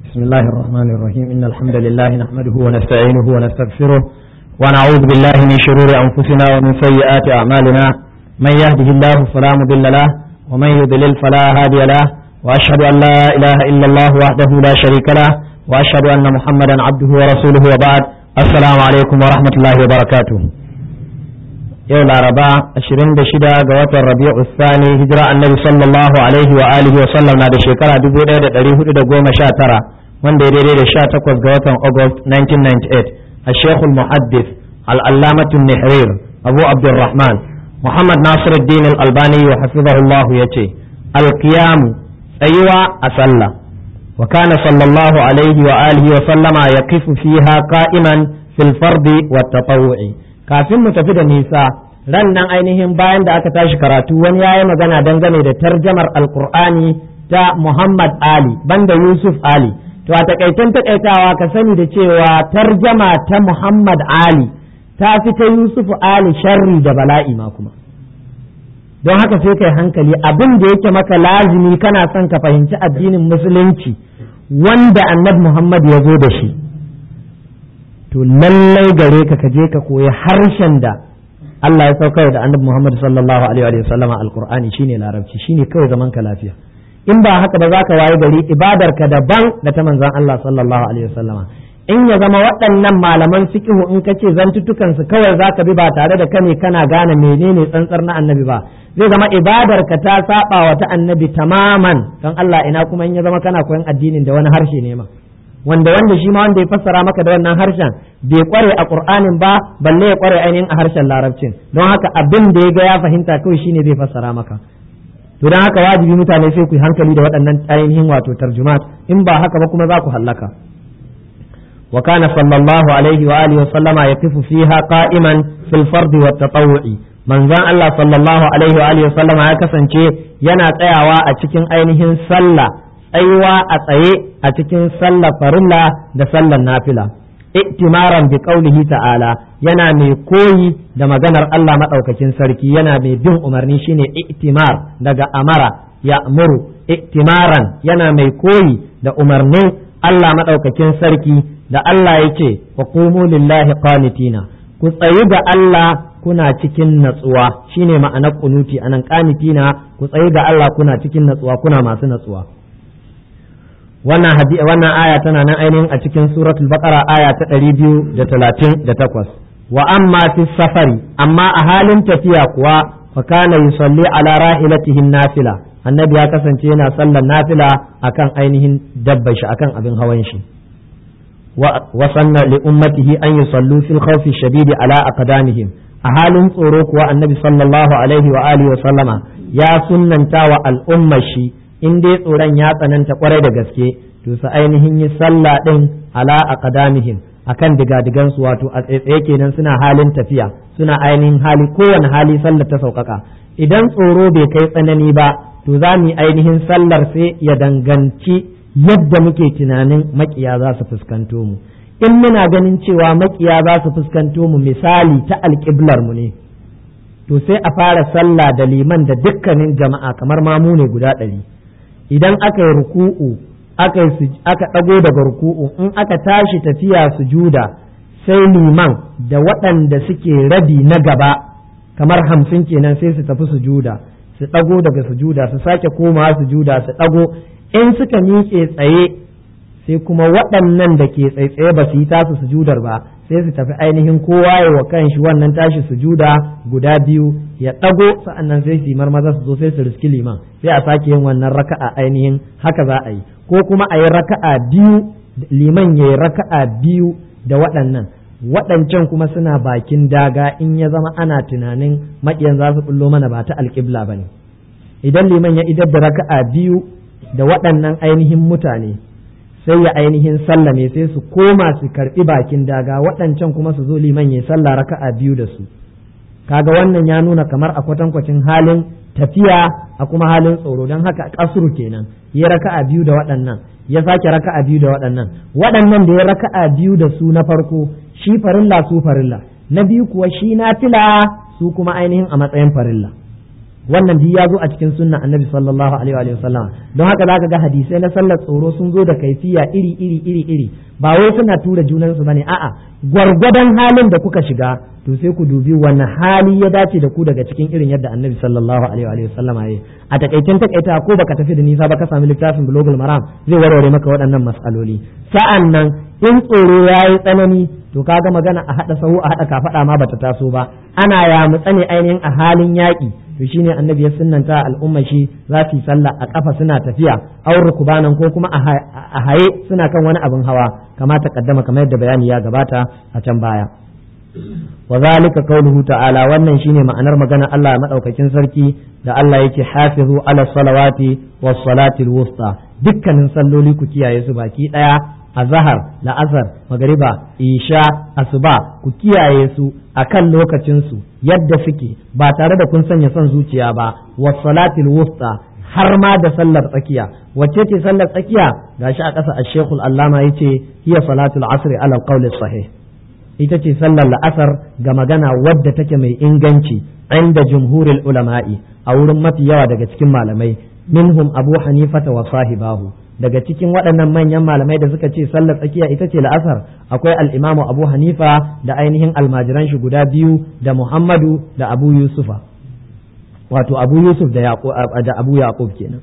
بسم الله الرحمن الرحيم إن الحمد لله نحمده ونستعينه ونستغفره ونعوذ بالله من شرور أنفسنا ومن سيئات أعمالنا من يهده الله فلا مضل له ومن يضلل فلا هادي له وأشهد أن لا إله إلا الله وحده لا شريك له وأشهد أن محمدا عبده ورسوله وبعد السلام عليكم ورحمة الله وبركاته yau laraba 26 ga watan rabi'u thani hijira annabi sallallahu alaihi wa alihi wa sallam na da shekara 1419 wanda ya daidai da 18 ga watan august 1998 al-sheikh al-muhaddith al-allamah an-nihrir abu abdurrahman muhammad nasiruddin al-albani wa hafizahullah yace al-qiyam tsayuwa a sallah wa kana sallallahu alaihi wa alihi wa sallama yaqifu fiha qa'iman fil fardi wat tatawwu'i. Kafin mu tafi da nisa ran nan ainihin bayan da aka tashi karatu wani yayi magana dangane da tarjamar alqur'ani ta Muhammad Ali banda Yusuf Ali. To a takaitan takaitawa ka sani da cewa tarjama ta Muhammad Ali ta fi ta Yusuf Ali sharri da bala'i ma kuma. Don haka sai kai hankali abin da yake maka lazimi kana son ka fahimci addinin musulunci wanda Annabi Muhammad ya zo da shi. To lallai gare ka je ka koyi harshen da Allah ya saukar da Annabi Muhammad sallallahu alaihi wa sallama alqur'ani shine larabci shine kawai zaman ka lafiya in ba haka ba za ka waye gari ibadar ka daban da ta manzon Allah sallallahu alaihi wa sallama in ya zama waɗannan malaman fiqhu in kace zantutukan su kawai zaka bi ba tare da kane kana gane menene tsantsar na annabi ba zai zama ibadar ka ta saba wa ta annabi tamaman don Allah ina kuma in ya zama kana koyon addinin da wani harshe ne ma wanda shi ma wanda ya fassara maka da wannan harshen bai kware a Qur'anin ba balle ya kware ainihin a harshen Larabcin don haka abin da ya ga ya fahimta kawai shine zai fassara maka to don haka wajibi mutane sai ku yi hankali da waɗannan ainihin wato tarjumat in ba haka ba kuma za ku hallaka wa kana sallallahu alaihi wa alihi wa sallama yaqifu fiha qa'iman fil fard wa tatawwu'i manzon Allah sallallahu alaihi wa alihi wa sallama ya kasance yana tsayawa a cikin ainihin sallah tsayuwa a tsaye a cikin sallar farilla da sallar nafila ittimaran bi qaulihi ta'ala yana mai koyi da maganar Allah madaukakin sarki yana mai bin umarni shine ittimar daga amara ya'muru ittimaran yana mai koyi da umarnin Allah madaukakin sarki da Allah yake wa qumu lillahi qanitina ku tsayu ga Allah kuna cikin natsuwa shine ma'anar kunuti anan qanitina ku tsayu ga Allah kuna cikin natsuwa kuna masu natsuwa wannan aya tana nan ainihin a cikin suratul baqara aya ta 238 wa amma fi safari amma a halin tafiya kuwa fa kana yusalli ala rahilatihi nafila annabi ya kasance yana sallar nafila akan ainihin dabbar shi akan abin hawan shi wa sanna li ummatihi an yusallu fil khawfi shadidi ala aqdamihim a halin tsoro kuwa annabi sallallahu alaihi wa alihi wa sallama ya sunnanta wa al'ummar shi in dai tsoron ya tsananta kwarai da gaske to su ainihin yi sallah din ala aqdamihim akan digadigan su wato a tsaye kenan suna halin tafiya suna ainihin hali kowane hali sallar ta sauƙaƙa idan tsoro bai kai tsanani ba to za mu yi ainihin sallar sai ya danganci yadda muke tunanin makiya za su fuskanto mu in muna ganin cewa makiya za su fuskanto mu misali ta alƙiblar mu ne to sai a fara sallah da liman da dukkanin jama'a kamar mamu ne guda 100 idan aka yi ruku'u aka ɗago daga ruku'u in aka tashi tafiya sujuda sai liman da waɗanda suke rabi na gaba kamar 50 kenan sai su tafi sujuda su ɗago daga sujuda su sake komawa sujuda su ɗago in suka miƙe tsaye sai kuma waɗannan da ke tsaitsaye ba su yi tasu sujudar ba sai su tafi ainihin kowa ya wa kanshi wannan tashi sujuda guda biyu ya ɗago sa'annan sai su yi marmaza su zo sai su riski liman sai a sake yin wannan raka'a ainihin haka za a yi ko kuma a yi raka'a biyu liman ya yi raka'a biyu da waɗancan kuma suna bakin daga in ya zama ana tunanin maƙiyan za su bullo mana ba ta alƙibla ba ne idan liman ya idar da raka'a biyu da waɗannan ainihin mutane sai ya ainihin sallame sai su koma su karɓi bakin daga waɗancan kuma su zo liman ya sallah raka'a biyu da su kaga wannan ya nuna kamar a kwatankwacin halin tafiya a kuma halin tsoro don haka kasuru kenan ya raka'a biyu da waɗannan ya sake raka'a biyu da waɗannan da ya raka'a biyu da su na farko shi farilla su farilla na biyu kuwa shi nafila su kuma ainihin a matsayin farilla wannan duk ya zo a cikin sunna annabi sallallahu alaihi wa sallam. Don haka zaka ga hadisai na sallar tsoro sun zo da kaifiya iri ba wai suna tura junansu bane, a'a gwargwadon halin da kuka shiga to sai ku dubi wani hali ya dace da ku daga cikin irin yadda annabi sallallahu alaihi wa sallama yayi. A takaicen takaita ko baka tafi da nisa ba ka sami littafin bulugul maram zai warware maka waɗannan mas'aloli. Sa'an nan in tsoro yayi tsanani to kaga magana a hada sahu a hada kafada ma bata taso ba, ana ya mutsane ainihin a halin yaƙi to shine annabi ya sunnanta al'umma shi za su yi sallah a kafa suna tafiya aur rukubanan ko kuma a haye suna kan wani abin hawa kama ta kaddama kamar yadda bayani ya gabata a can baya. wa zalika qawluhu ta'ala, wannan shine ma'anar magana Allah madaukakin sarki da Allah yake hafizu ala salawati was salati al-wusta, dukkanin salloli ku kiyaye su baki daya, azhar, la'asar, magariba, isha, asuba ku kiyaye su akan lokacin su yadda suke ba tare da kun sanya son zuciya ba, was salati al-wusta har ma da sallar tsakiya. Wacce ce sallar tsakiya? Gashi a ƙasa Ash-Shaykh al-Allama yace hiya salatul asr ala al-qawl as-sahih, ita ce sallar la'asar ga magana wadda take mai inganci inda jumhurul ulama'i, a wurin mafi yawa daga cikin malamai, minhum Abu Hanifata wa sahibahu. Daga cikin waɗannan manyan malamai da suka ce sallar tsakiya ita ce la'asar akwai al-Imamu Abu Hanifa da ainihin almajiran shi guda biyu da Muhammadu da Abu Yusufa, wato Abu Yusuf da Abu Yaqub kenan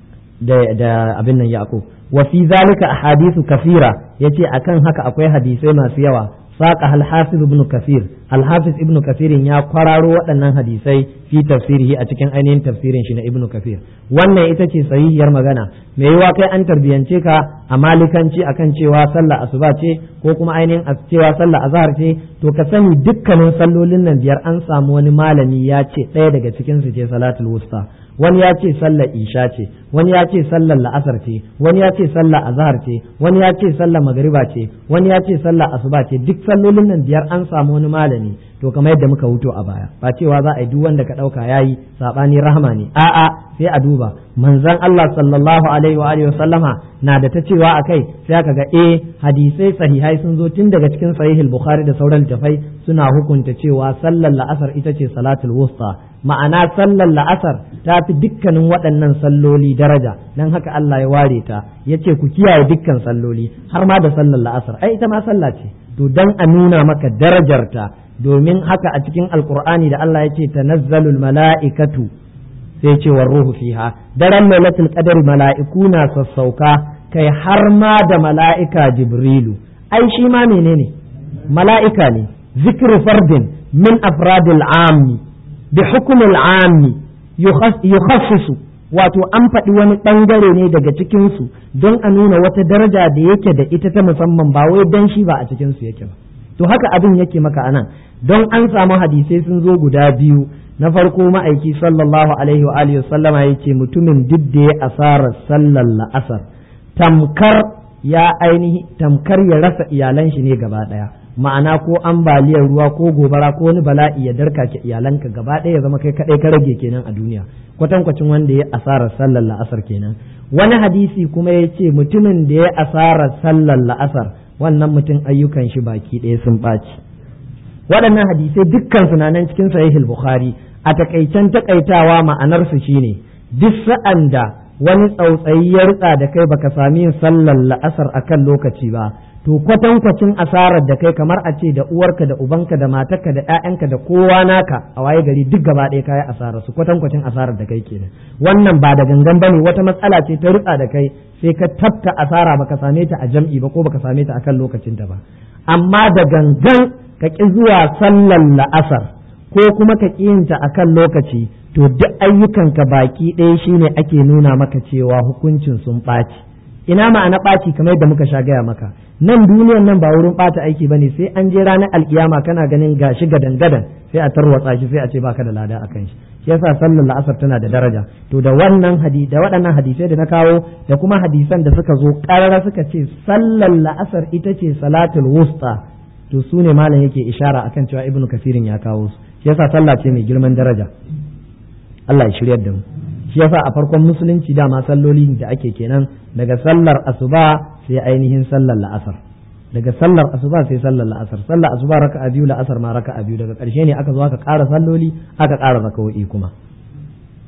da abin nan Yaqub. Wa fi zalika ahadithu kathira, yace akan haka akwai hadisai masu yawa. Saqa al-Hafiz ibn Kathir, al-Hafiz ibn Kathir ya kwararo waɗannan hadisai fi tafsirihi a cikin ainihin tafsirin shi na Ibn Kathir. Wannan ita ce sahihiyar magana. Me yiwa kai an tarbiyance ka a malikanci akan cewa sallah asuba ce ko kuma ainihin cewa sallah azhar ce, to ka sani dukkanin sallolin nan biyar an samu wani malami ya ce ɗaya daga cikin su ce salatul wusta. Wani ya ce sallar isha ce, wani ya ce sallar la'asar ce, wani ya ce sallar azhar ce, wani ya ce sallar magariba ce, wani ya ce sallar asuba ce. Duk sallolin nan biyar an samu wani malami, to kamar yadda muka wuto a baya, ba cewa za a yi duk wanda ka ɗauka yayi sabani rahama ne, a'a sai a duba manzon Allah sallallahu alaihi wa alihi sallama na da ta cewa akai, sai aka ga hadisai sahihai sun zo tun daga cikin sahihul Bukhari da sauran littafai suna hukunta cewa sallar la'asar ita ce salatul wusta, ma'ana sallar la'asar ta fi dukkanin waɗannan salloli daraja, dan haka Allah ya ware ta yace ku kiyaye dukkan salloli har ma da sallar la'asar, ai ita ma sallah ce, to dan a nuna maka darajarta. Domin haka a cikin alkur'ani da Allah ya ce tanazzalul mala'ikatu, sai ce war ruhu fiha, daren lailatul qadr mala'iku na sassauka, kai har ma da mala'ika Jibrilu, ai shi ma menene mala'ika ne. Zikru fardin min afradil ammi bi hukmil ammi yukhassisu, wato an faɗi wani ɓangare ne daga cikinsu don a nuna wata daraja da yake da ita ta musamman, ba wai dan shi ba a cikinsu yake ba. To haka abin yake maka anan, don an samu hadisai sun zo guda biyu. Na farko ma'aiki sallallahu alaihi wa alihi sallama yace mutumin duk da ya asarar sallar la'asar tamkar ya rasa iyalan shi ne gaba daya, ma'ana ko ambaliyar ruwa ko gobara ko wani bala'i ya darka ke iyalanka gaba daya ya zama kai kadai ka rage kenan a duniya, kwatankwacin wanda ya asarar sallar la'asar kenan. Wani hadisi kuma yace mutumin da ya asarar sallar la'asar wannan mutum ayyukan shi baki ɗaya sun ɓaci. Waɗannan hadisai dukkan su nan cikin sahihul Bukhari. A takaicen takaitawa ma'anar su shine duk sa'an da wani tsautsayi ya rutsa da kai baka sami yin sallar la'asar akan lokaci ba, to kwatankwacin asarar da kai kamar a ce da uwarka da ubanka da matarka da ƴaƴanka da kowa naka a waye gari duk gaba ɗaya kayi asarar su, kwatankwacin asarar da kai kenan. Wannan ba da gangan bane, wata matsala ce ta rutsa da kai sai ka tafka asara baka same ta a jam'i ba ko baka same ta akan lokacin ta ba. Amma da gangan ka ƙi zuwa sallar la'asar ko kuma ka ƙi yin ta akan lokaci, to duk ayyukanka baki ɗaya shine ake nuna maka cewa hukuncin sun ɓaci. Ina ma'ana ɓaci? Kamar yadda muka sha gaya maka, nan duniyan nan ba wurin ɓata aiki bane, sai an je ranar alkiyama kana ganin gashi gadan sai a tarwatsa shi sai a ce baka da lada akan shi. Shi yasa sallar la'asar tana da daraja. To da wannan da waɗannan hadisai da na kawo da kuma hadisan da suka zo ƙarara suka ce sallar la'asar ita ce salatul wusta, to su ne malam yake ishara akan cewa Ibn Kasirin ya kawo su. Shi yasa sallah ce mai girman daraja. Allah ya shiryar da mu. Shi yasa a farkon musulunci dama salloli da ake kenan daga sallar asuba sai ainihin sallar la'asar, daga sallar asuba sai sallar la'asar, sallar asuba raka'a biyu, la'asar ma raka'a biyu, daga ƙarshe ne aka zo aka ƙara salloli aka ƙara rakawoyi kuma.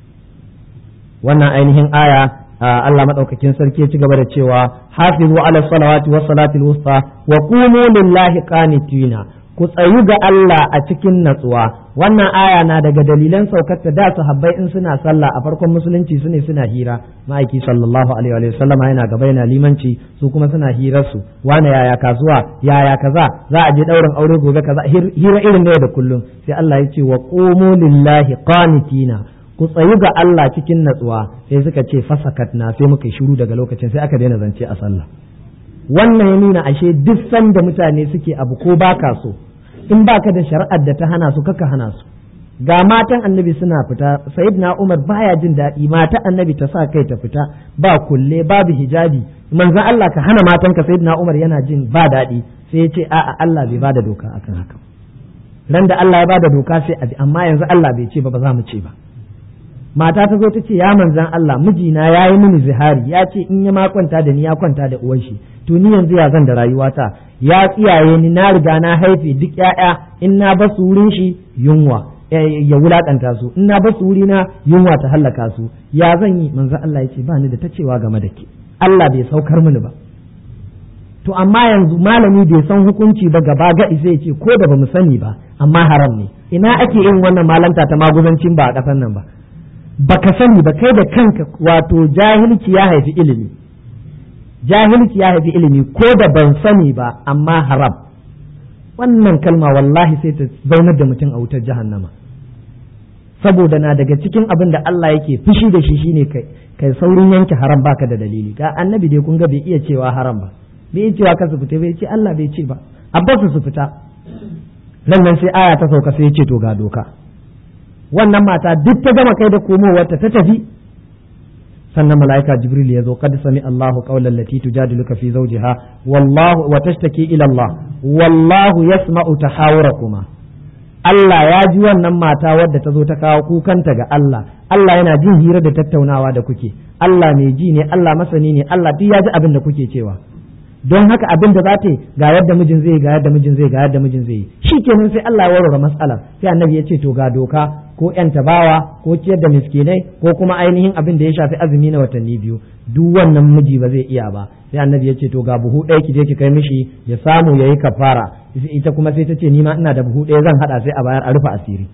wannan ainihin aya Allah madaukakin sarki ya ci gaba da cewa hafizu ala salawati was salatil wusta wa qumu lillahi qanitina, ku tsayu ga Allah a cikin natsuwa. Wannan aya na daga dalilan saukarta da sahabbai in suna sallah a farkon musulunci suna hira, ma'aiki sallallahu alaihi wa sallama yana gaba yana limanci, su kuma suna hirar su, wani yaya kasuwa, yaya kaza, za a je daurin aure gobe kaza, hira irin ne da kullum. Sai Allah ya ce wa qumu lillahi qanitina, ku tsayu ga Allah cikin natsuwa. Sai suka ce fasakatna, sai muka shiru daga lokacin, sai aka daina zance a sallah. Wannan ya nuna ashe duk sanda mutane suke abu ko baka so, in baka da shari'ar da ta hana su kaka hana su. Ga matan annabi suna fita, sayyidina Umar baya jin daɗi mata annabi ta sa kai ta fita ba kulle babu hijabi, manzon Allah ka hana matanka, sayyidina Umar yana jin ba daɗi, sai ya ce a'a Allah bai bada doka akan haka. Ran da Allah ya bada doka sai a bi, amma yanzu Allah bai ce ba za mu ce ba. Mata ta zo ta ce ya manzan Allah, mijina ya yi mini zihari, ya ce in ya ma kwanta da ni ya kwanta da uwan shi, to ni yanzu ya zan da rayuwata, ya tsiyaye ni, na riga na haife duk ƴaƴa, in na basu wurin shi yunwa ya wulakanta su, in na basu wuri na yunwa ta hallaka su, ya zan yi? Manzan Allah ya ce ba ni da ta cewa game da ke, Allah bai saukar mini ba. To amma yanzu malami bai san hukunci ba gaba gaɗi sai ce ko da ba mu sani ba amma haram ne. Ina ake yin wannan malanta ta maguzancin ba a ƙasar nan ba? Baka sani ba kai da kanka, wato jahilci ya haifi ilimi, jahilci ya haifi ilimi, ko da ban sani ba amma haram. Wannan kalma wallahi sai ta zaunar da mutum a wutar jahannama, saboda na daga cikin abin da Allah yake fushi da shi shine kai saurin yanke haram baka da dalili. Ga annabi dai kun ga bai iya cewa haram ba, bai iya cewa ka su fita, bai ce Allah bai ce ba, abbasu su fita. Nan sai aya ta sauka sai ya ce to ga doka. Wannan mata duk ta gama kai da komowarta ta tafi, sannan mala'ika Jibril ya zo, qad sami Allahu qawlan lati tujadiluka fi zawjiha wallahu wa tashtaki ila Allah wallahu yasma'u tahawurakuma. Allah ya ji wannan mata wadda ta zo ta kawo kukanta ga Allah, Allah yana jin hira da tattaunawa da kuke, Allah mai ji ne, Allah masani ne, Allah duk ya ji abin da kuke cewa. Don haka abin da za ta yi ga yadda mijin zai, ga yadda mijin zai, ga yadda mijin zai yi, shikenan sai Allah ya warware matsalar. Sai annabi ya ce to ga doka, ko ƴan tabawa ko ciyar da miskinai ko kuma ainihin abin da ya shafi azumi na watanni 2, duk wannan miji ba zai iya ba. Sai annabi ya ce to ga buhu ɗaya ki je ki kai mishi ya samu yayi kafara. Ita kuma sai ta ce ni ma ina da buhu ɗaya zan hada sai a bayar a rufe asiri.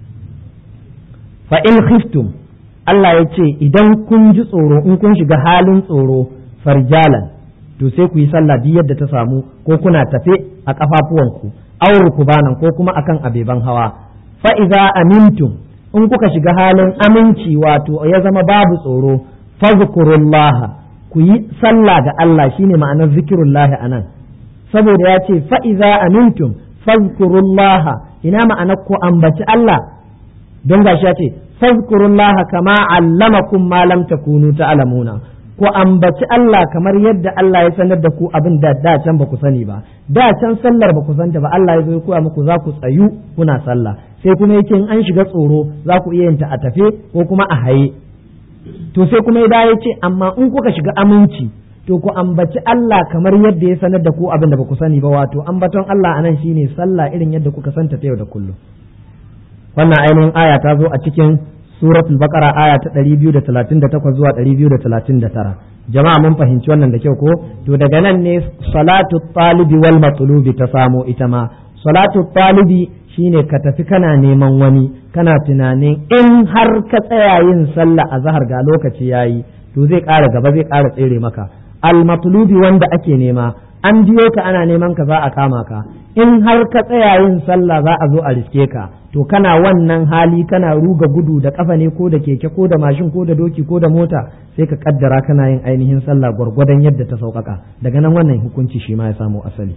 Fa in khiftum, Allah ya ce idan kun ji tsoro, in kun shiga halin tsoro, farjalan, to sai ku yi sallah duk yadda ta samu, ko kuna tafe a kafafuwanku, aw rukubanan ko kuma akan abeban hawa. Fa'iza amintum, in kuka shiga halin aminci, wato ya zama babu tsoro, fazkurullaha, ku yi sallah ga Allah, shine ma'anar zikirullahi a nan, saboda ya ce fa'iza amintum fazkurullaha, ina ma'anar ku ambaci Allah, don gashi ya ce fazkurullaha kama allamakum ma lam takunu ta'lamuna, ku ambaci Allah kamar yadda Allah ya sanar da ku abin da can ba ku sani ba, da can sallar ba ku santa ba, Allah ya zo ya koya muku za ku tsayu kuna sallah, sai kuma yake in an shiga tsoro za ku iya yinta a tafe ko kuma a haye. To sai kuma ya ce amma in kuka shiga aminci to ku ambaci Allah kamar yadda ya sanar da ku abin da ba ku sani ba, wato ambaton Allah anan shine sallah irin yadda kuka santa ta yau da kullum. Wannan ainihin aya ta zo a cikin suratul baqara aya ta 238 zuwa 239. Jama'a mun fahimci wannan da kyau ko? To daga nan ne salatu talibi wal matlubi ta samo ita ma. Salatu talibi shine ka tafi kana neman wani, kana tunanin in har ka tsaya yin sallah a zahar ga lokaci yayi, to zai ƙara gaba, zai ƙara tsere maka. Al matlubi wanda ake nema, an biyo ka ana neman ka za a kama ka, in har ka tsaya yin sallah za a zo a riske ka, to kana wannan hali kana ruga gudu da kafa ne ko da keke ko da mashin ko da doki ko da mota, sai ka kaddara kana yin ainihin sallah gwargwadon yadda ta sauƙaƙa. Daga nan wannan hukunci shi ma ya samo asali,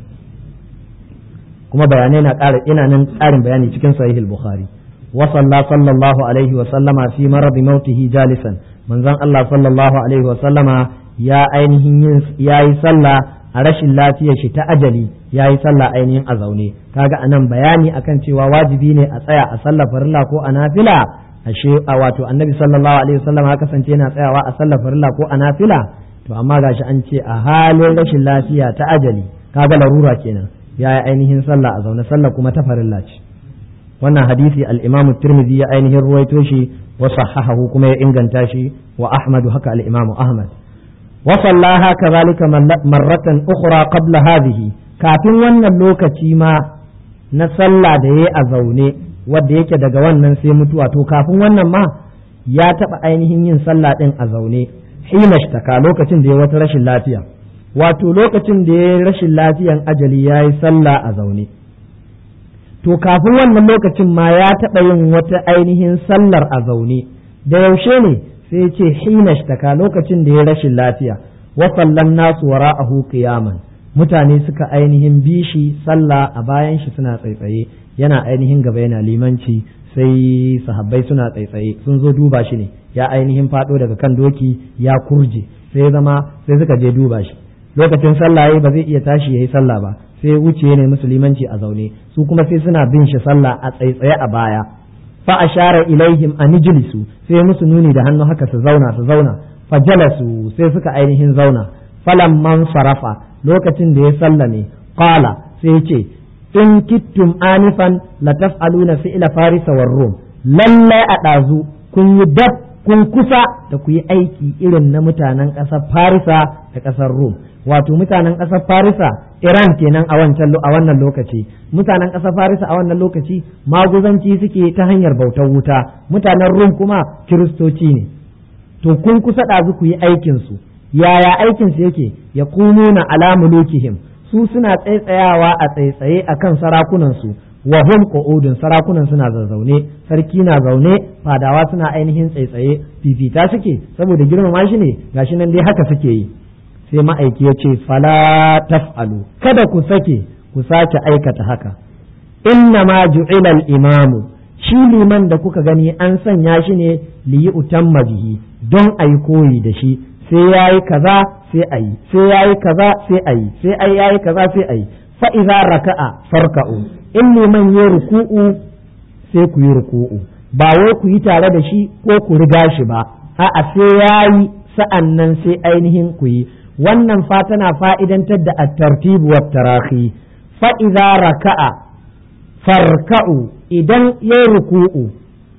kuma bayanai na ƙara, ina nan ƙarin bayani cikin sahih al-bukhari. Wa sallallahu alaihi wa sallama fi maradi mautihi jalisan, manzon Allah sallallahu alaihi wa sallama ya ainihin yayi sallah a rashin lafiyar shi ta ajali, ya yi sallah ainihin a zaune. Kaga anan bayani akan cewa wajibi ne a tsaya a sallar farilla ko a nafila, ashe wato annabi sallallahu alaihi wasallam ya kasance yana tsayawa a sallar farilla ko a nafila. To amma gashi an ce a halin rashin lafiya ta ajali, kaga larura kenan, ya yi ainihin sallah a zaune, sallah kuma ta farilla ce. wannan hadisi al-Imam Tirmidhi ya ainihin ruwaito shi wa sahahahu kuma ya inganta shi wa Ahmad haka al-Imam Ahmad wa sallaha kadhalika marratan ukhra qabla hadhihi kafin wannan lokaci ma na sallah da yayi a zaune wanda yake daga wannan sai mutuwa to kafin wannan ma ya taba ainihin yin sallah din a zaune hina shtaka lokacin da ya wata rashin lafiya wato lokacin da ya rashin lafiyan ajali yayi sallah a zaune to kafin wannan lokacin ma ya taɓa yin wata ainihin sallar a zaune da yaushe ne sai ya ce hina shtaka lokacin da ya rashin lafiya wa sallan nasu wara'ahu qiyaman mutane suka ainihin bi shi sallah a bayan shi suna tsaitsaye yana ainihin gaba yana limanci sai sahabbai suna tsaitsaye sun zo duba shi ne ya ainihin fado daga kan doki ya kurje sai suka je duba shi lokacin sallah ba zai iya tashi yayi sallah ba sai wuce ne musulmanci a zaune su kuma sai suna bin shi sallah a tsaitsaye a baya fa ashara ilaihim an ijlisu sai musu nuni da hannu haka su zauna fa jalasu sai suka ainihin zauna falamman sarafa lokacin da ya sallame qala sai ya ce in kittum anifan la taf'aluna fi'la farisa war rum lallai a dazu kun yi dab kun kusa da ku yi aiki irin na mutanen ƙasar farisa da ƙasar rum wato mutanen ƙasar farisa iran kenan a wannan lokaci mutanen ƙasar farisa a wannan lokaci maguzanci suke ta hanyar bautar wuta mutanen rum kuma kiristoci ne to kun kusa ɗazu ku yi aikinsu yaya aikinsu yake ya kununa ala mulukihim su suna tsaitsayawa a tsaitsaye akan sarakunansu wa hum qu'udun sarakunan suna zazzaune sarki na zaune fadawa suna ainihin tsaitsaye fifita suke saboda girmama shi ne gashi nan dai haka suke yi sai ma'aiki ya ce fala taf'alu kada ku sake aikata haka inna ma ju'ila al-imamu shi liman da kuka gani an sanya shi ne li utamma bihi don ayi koyi da shi sai yayi kaza sai ayi sai yayi kaza sai ayi sai yayi kaza sai ayi fa idza raka'a farka'u in liman ya ruku'u sai ku yi ruku'u ba wai ku yi tare da shi ko ku riga shi ba a'a sai yayi sa'annan sai ainihin ku yi wannan fa tana fa'idantar da at-tartib wa tarahi fa idza raka'a farka'u idan ya ruku'u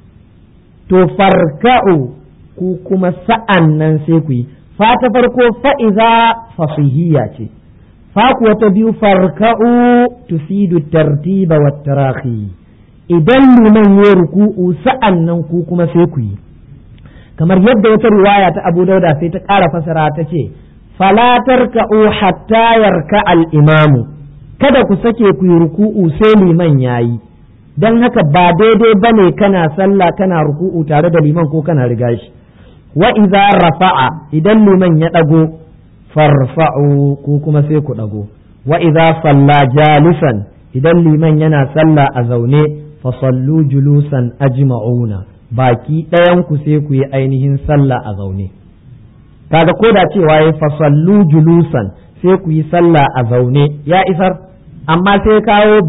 to farka'u ku kuma sa'annan sai ku yi fa ta farko fa idza fasihiyya ce fa kuwa ta biyu farka'u tufidu tartiba wa tarahi idan liman ya ruku'u sa'annan ku kuma sai ku yi kamar yadda wata riwaya ta Abu Dauda sai ta ƙara fasara ta ce fala tarka'u hatta yarka al-imamu kada ku sake ku yi ruku'u sai liman yayi dan haka ba daidai bane kana sallah kana ruku'u tare da liman ko kana riga shi wa idza rafa'a idan liman ya dago farfa'u ku kuma sai ku dago wa idza salla jalisan idan liman yana sallah a zaune fa sallu julusan ajma'una baki ɗayan ku sai ku yi ainihin sallah a zaune kaga ko da cewa ya fa sallu julusan sai ku yi sallah a zaune ya isar amma sai kawo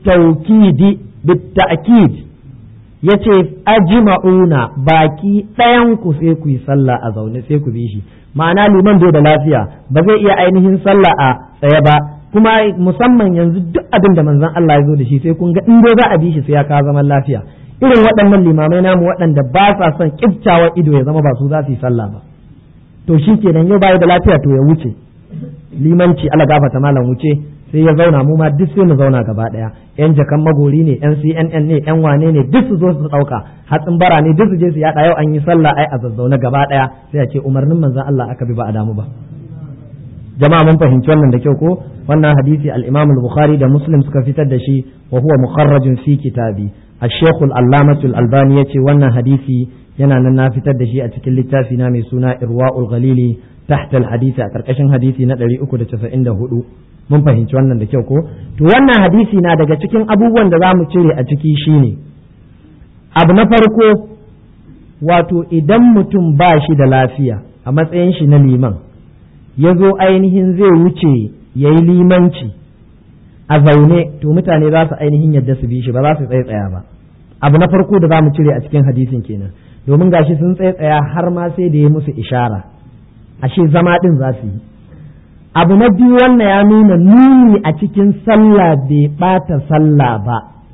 bitta'kid yace ajma'una baki ɗayan ku sai ku yi sallah a zaune sai ku bi shi ma'ana liman bai da lafiya ba zai iya ainihin sallah a tsaye ba kuma musamman yanzu duk abin da manzon Allah ya zo da shi sai kun ga in dai za a bi shi sai ya kawo zaman lafiya irin waɗannan limamai namu waɗanda ba sa son kiftawa ido ya zama ba su za su yi sallah ba to shi kenan yau bai da lafiya to ya wuce limanci Allah gafata malam wuce sai ya zauna mu ma duk sai mu zauna gaba daya yan jakan magori ne yan CNN ne yan wane ne duk su zo su dauka hatsin bara ne duk su je su yada yau an yi sallah ai a zazzauna gaba daya sai a ce umarnin manzon Allah aka bi ba a damu ba jama'a mun fahimci wannan da kyau ko wannan hadisi al-Imam al-Bukhari da Muslim suka fitar da shi wa huwa mukharrajun fi kitabi الشيخ العلامة الألباني يتي وانا حديثي ينا ننا في تدشي أتكل للتافي نامي سنا إرواء الغليل تحت الحديث أكركشن حديثي ندري أكو دتفا إنده هدو mun fahimci wannan da kyau ko to wannan hadisi na daga cikin abubuwan da zamu cire a ciki shine abu na farko wato idan mutum ba shi da lafiya a matsayin shi na liman ya zo ainihin zai wuce yayi limanci a zaune to mutane za su ainihin yadda su bi shi ba za su tsaya ba abu na farko da za mu cire a cikin hadisin kenan domin gashi sun tsaya har ma sai da ya musu ishara ashe zama din za su yi abu na biyu wannan ya nuna nuni a cikin sallah bai bata sallah ba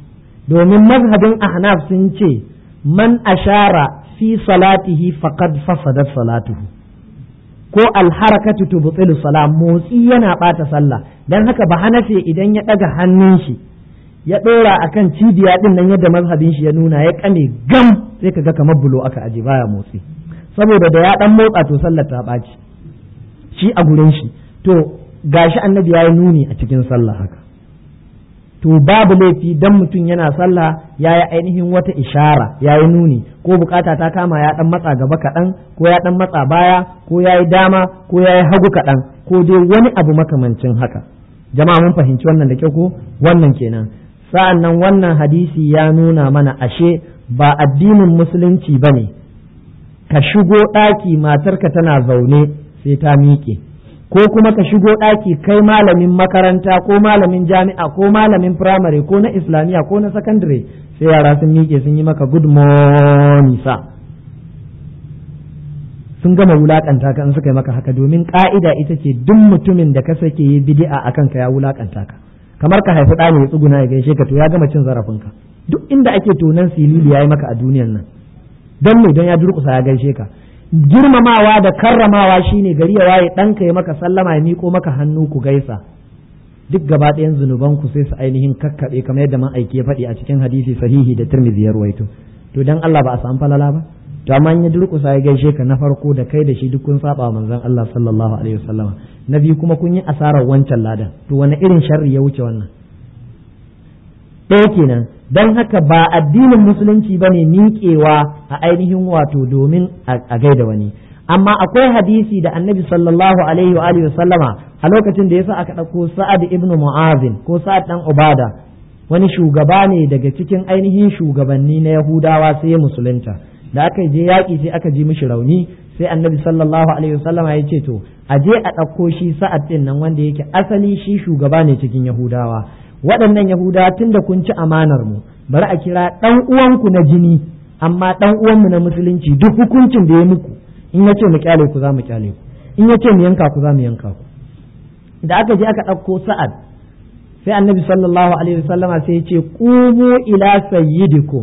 domin mazhabin ahnaf sun ce man ashara fi salatihi faqad fasadat salatuhu ko alharakatu tubtilu salat, motsi yana bata sallah. dan haka ba hanafi idan ya daga hannun shi ya dora akan cibiya din nan yadda mazhabin shi ya nuna ya kame gam sai kaga kamar bulo aka aje baya motsi, saboda da ya dan motsa to sallar ta baci shi a gurin shi. to gashi annabi ya yi nuni a cikin sallah haka, to babu laifi dan mutum yana sallah ya yi ainihin wata ishara ya yi nuni, ko bukata ta kama ya dan matsa gaba kaɗan ko ya dan matsa baya ko ya yi dama ko ya yi hagu kaɗan ko dai wani abu makamancin haka. Jama'a mun fahimci wannan da kyau ko? Wannan kenan. Sa'an nan wannan hadisi ya nuna mana ashe ba addinin musulunci ba ne ka shigo ɗaki matarka tana zaune sai ta miƙe, ko kuma ka shigo ɗaki kai malamin makaranta ko malamin jami'a ko malamin firamare ko na islamiyya ko na sakandare sai yara sun miƙe sun yi maka good morning sa, sun gama wulakanta ka in suka yi maka haka, domin ka'ida ita ce duk mutumin da ka sake yi bid'a akan ka ya wulakanta ka, kamar ka haifi ɗani ya tsuguna ya gaishe ka to ya gama cin zarafinka. duk inda ake tonan silili ya yi maka a duniyan nan, don me don ya durƙusa ya gaishe ka. Girmamawa da karramawa shine gari ya waye ɗanka ya maka sallama ya miko maka hannu ku gaisa, duk gaba ɗayan zunuban ku sai su ainihin kakkaɓe kamar yadda man aiki ya faɗi a cikin hadisi sahihi da Tirmidhi ya ruwaito. To dan Allah ba a samu falala ba? To amma ya durƙusa ya gaishe ka, na farko da kai da shi duk kun saba wa manzon Allah sallallahu alaihi wasallama, na biyu kuma kun yi asarar wancan ladan. To wani irin sharri ya wuce wannan? ɗaya kenan. Don haka ba addinin musulunci ba ne miƙewa a ainihin wato domin a gaida wani, amma akwai hadisi da annabi sallallahu alaihi wa alihi sallama a lokacin da yasa aka ɗauko Sa'ad ibn Mu'azin ko Sa'ad dan Ubada, wani shugaba ne daga cikin ainihin shugabanni na Yahudawa sai musulunta, da aka je yaƙi sai aka ji mishi rauni, sai annabi sallallahu alaihi wa sallama ya ce to a je a ɗauko shi Sa'ad din nan wanda yake asali shi shugaba ne cikin Yahudawa. Waɗannan Yahudawa tun da kun ci amanar mu, bari a kira ɗan uwanku na jini amma ɗan uwanmu na musulunci, duk hukuncin da ya muku in ya ce mu kyale ku za mu kyale ku, in ya ce mu yanka ku za mu yanka ku. Da aka je aka ɗauko Sa'ad, sai annabi sallallahu alaihi wasallama sai ya ce qumu ila sayyidikum,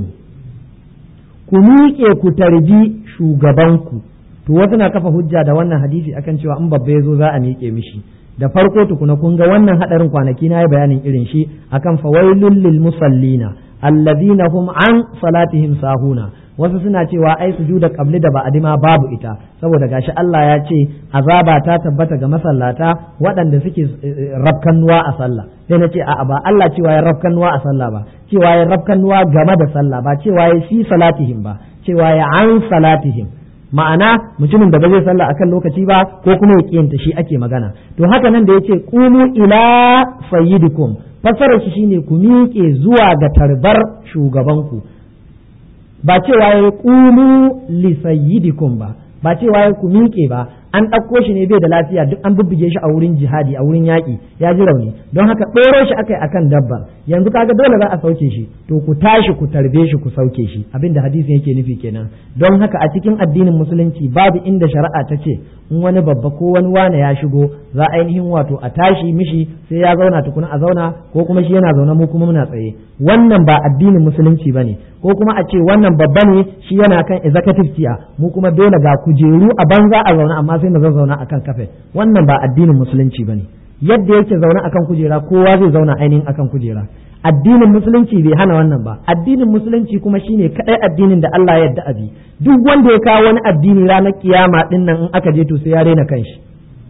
ku miƙe ku tarbi shugabanku. To wasu na kafa hujja da wannan hadisi akan cewa in babba ya zo za a miƙe mishi. Da farko tukuna kun ga wannan hadarin kwanaki na yi bayanin irin shi akan fawailul lil musallina alladhina hum an salatihim sahuna. Wasu suna cewa ai sujuda qabli da ba'di ma babu ita, saboda gashi Allah ya ce azaba ta tabbata ga masallata waɗanda suke rafkannuwa a sallah. Sai na ce a'a, ba Allah cewa ya rafkannuwa a sallah ba, cewa ya rafkannuwa game da sallah ba, cewa ya fi salatihim ba, cewa ya an salatihim. Ma'ana mutumin da ba zai sallah akan lokaci ba ko kuma ya kiyanta shi ake magana. To haka nan da yace qumu ila sayyidikum, fasarar shi shine ku miƙe zuwa ga tarbar shugabanku, ba cewa ya qumu li sayyidikum ba cewa ya ku miƙe ba. An ɗauko shi ne bai da lafiya, duk an bubbuge shi a wurin jihadi, a wurin yaƙi, ya ji rauni, don haka ɗoro shi aka yi akan dabba. Yanzu kaga dole za a sauke shi, to ku tashi ku tarbe shi ku sauke shi, abin da hadisin yake nufi kenan. Don haka a cikin addinin musulunci babu inda shari'a ta ce in wani babba ko wani wane ya shigo za ainihin wato a tashi mishi sai ya zauna tukuna a zauna, ko kuma shi yana zaune mu kuma muna tsaye. Wannan ba addinin musulunci bane. Ko kuma a ce wannan babba ne shi yana kan executive tier, mu kuma dole ga kujeru a banza a zaune amma sai mu zauna akan kafe. Wannan ba addinin musulunci bane. Yadda yake zaune akan kujera kowa zai zauna ainihin akan kujera. Addinin musulunci bai hana wannan ba. Addinin musulunci kuma shine kadai addinin da Allah ya yarda abi. Duk wanda ya kawo wani addini ranar kiyama din nan in aka je to sai ya rena kanshi.